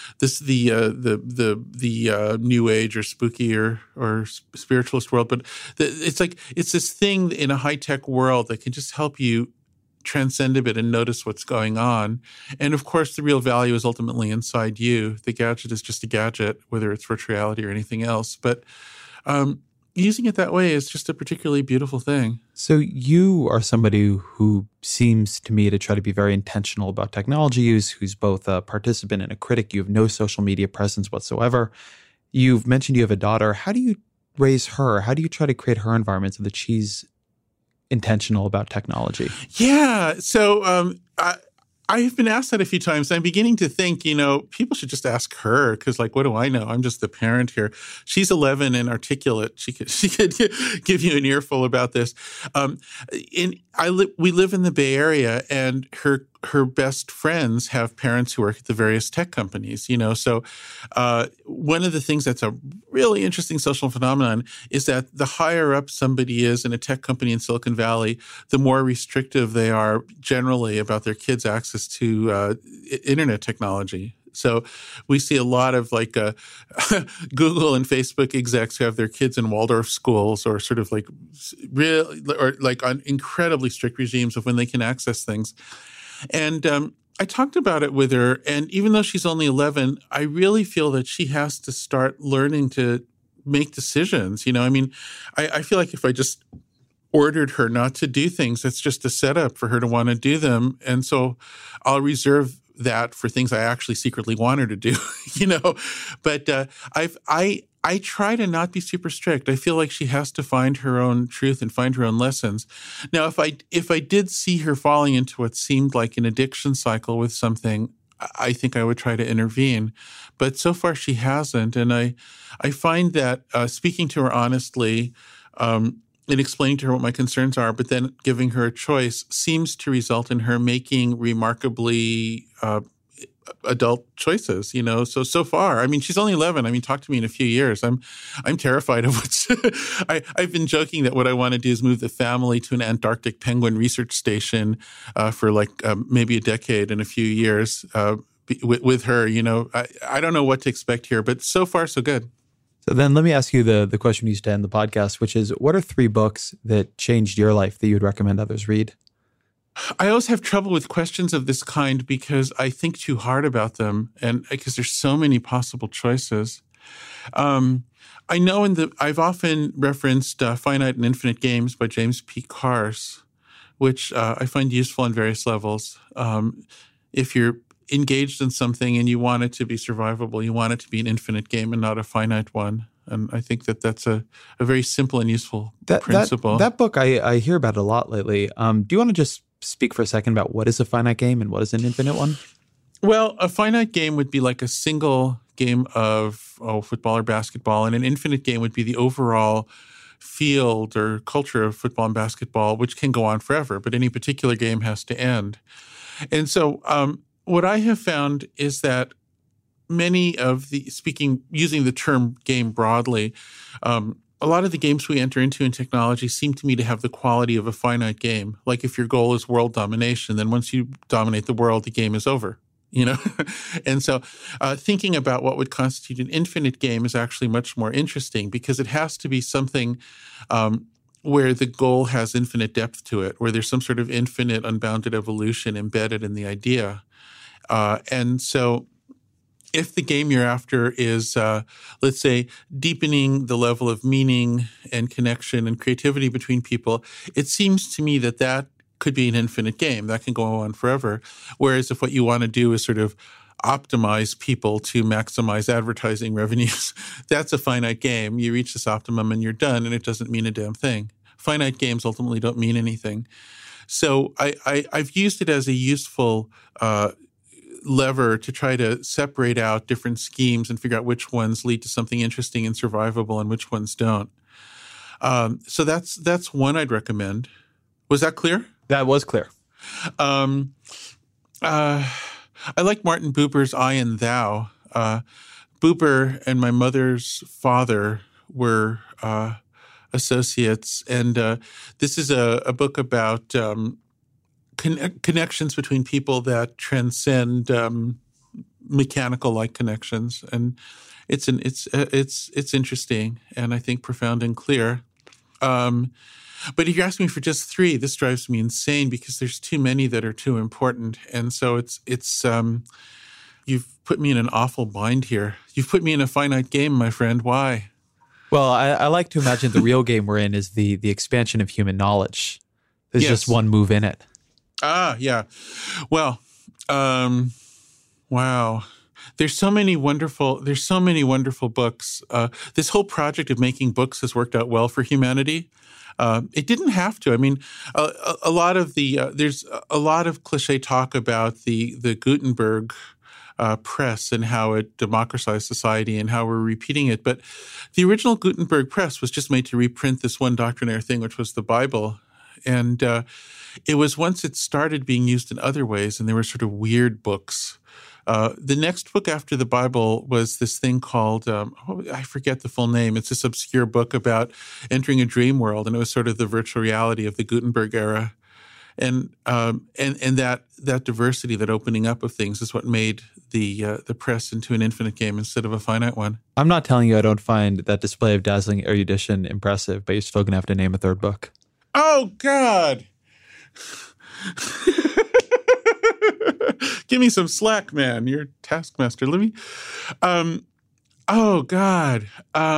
the new age or spooky or spiritualist world. But it's this thing in a high tech world that can just help you transcend a bit and notice what's going on. And of course, the real value is ultimately inside you. The gadget is just a gadget, whether it's virtual reality or anything else. But using it that way is just a particularly beautiful thing. So you are somebody who seems to me to try to be very intentional about technology use, who's both a participant and a critic. You have no social media presence whatsoever. You've mentioned you have a daughter. How do you raise her? How do you try to create her environment so that she's intentional about technology? Yeah. So I've been asked that a few times. I'm beginning to think, people should just ask her, because what do I know? I'm just the parent here. She's 11 and articulate. She could give you an earful about this. We live in the Bay Area, and her best friends have parents who work at the various tech companies, So one of the things that's a really interesting social phenomenon is that the higher up somebody is in a tech company in Silicon Valley, the more restrictive they are generally about their kids' access to internet technology. So we see a lot of Google and Facebook execs who have their kids in Waldorf schools, or sort of on incredibly strict regimes of when they can access things. And I talked about it with her, and even though she's only 11, I really feel that she has to start learning to make decisions. I feel like if I just ordered her not to do things, that's just a setup for her to want to do them. And so I'll reserve that for things I actually secretly want her to do, But I try to not be super strict. I feel like she has to find her own truth and find her own lessons. Now, if I did see her falling into what seemed like an addiction cycle with something, I think I would try to intervene. But so far she hasn't. And I find that speaking to her honestly and explaining to her what my concerns are, but then giving her a choice seems to result in her making remarkably adult choices, So far, I mean, she's only 11. I mean, talk to me in a few years. I'm terrified of what's. I've been joking that what I want to do is move the family to an Antarctic penguin research station for maybe a decade in a few years with her. I don't know what to expect here, but so far so good. So then let me ask you the question we used to end the podcast, which is, what are 3 books that changed your life that you would recommend others read? I always have trouble with questions of this kind because I think too hard about them, and because there's so many possible choices. I know I've often referenced Finite and Infinite Games by James P. Carse, which I find useful on various levels. If you're engaged in something and you want it to be survivable, you want it to be an infinite game and not a finite one. And I think that's a very simple and useful principle. That book, I hear about it a lot lately. Do you want to just speak for a second about what is a finite game and what is an infinite one? Well, a finite game would be like a single game of football or basketball, and an infinite game would be the overall field or culture of football and basketball, which can go on forever, but any particular game has to end. And so what I have found is that many of using the term game broadly, a lot of the games we enter into in technology seem to me to have the quality of a finite game. Like if your goal is world domination, then once you dominate the world, the game is over, And so thinking about what would constitute an infinite game is actually much more interesting because it has to be something where the goal has infinite depth to it, where there's some sort of infinite unbounded evolution embedded in the idea. And so if the game you're after is, let's say, deepening the level of meaning and connection and creativity between people, it seems to me that could be an infinite game. That can go on forever. Whereas if what you want to do is sort of optimize people to maximize advertising revenues, that's a finite game. You reach this optimum and you're done, and it doesn't mean a damn thing. Finite games ultimately don't mean anything. So I've used it as a useful lever to try to separate out different schemes and figure out which ones lead to something interesting and survivable and which ones don't. So that's one I'd recommend. Was that clear? That was clear. I like Martin Buber's I and Thou. Buber and my mother's father were associates, and this is a book about connections between people that transcend mechanical-like connections, and it's interesting and I think profound and clear. But if you're asking me for just 3, this drives me insane because there's too many that are too important, and so it's you've put me in an awful bind here. You've put me in a finite game, my friend. Why? Well, I like to imagine the real game we're in is the expansion of human knowledge. There's just one move in it. Yeah. Well, wow. There's so many wonderful books. This whole project of making books has worked out well for humanity. It didn't have to. I mean, a lot of there's a lot of cliche talk about the Gutenberg press and how it democratized society and how we're repeating it. But the original Gutenberg press was just made to reprint this one doctrinaire thing, which was the Bible. And it was once it started being used in other ways, and there were sort of weird books. The next book after the Bible was this thing called, I forget the full name. It's this obscure book about entering a dream world, and it was sort of the virtual reality of the Gutenberg era. And that diversity, that opening up of things is what made the press into an infinite game instead of a finite one. I'm not telling you I don't find that display of dazzling erudition impressive, but you're still going to have to name a 3rd book. Oh, God. Give me some slack, man. You're taskmaster. Let me. Oh God.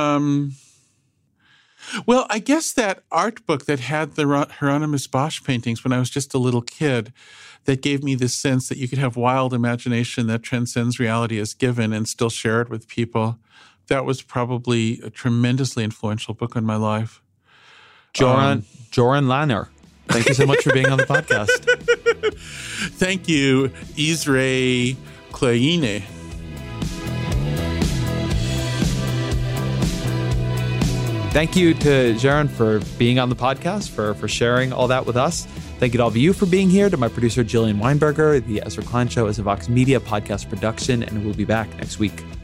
Well, I guess that art book that had the Hieronymus Bosch paintings when I was just a little kid, that gave me this sense that you could have wild imagination that transcends reality as given and still share it with people. That was probably a tremendously influential book on my life. Joran Lanner, thank you so much for being on the podcast. Thank you, Israel Kleine. Thank you to Joran for being on the podcast, for sharing all that with us. Thank you to all of you for being here, to my producer, Jillian Weinberger. The Ezra Klein Show is a Vox Media podcast production, and we'll be back next week.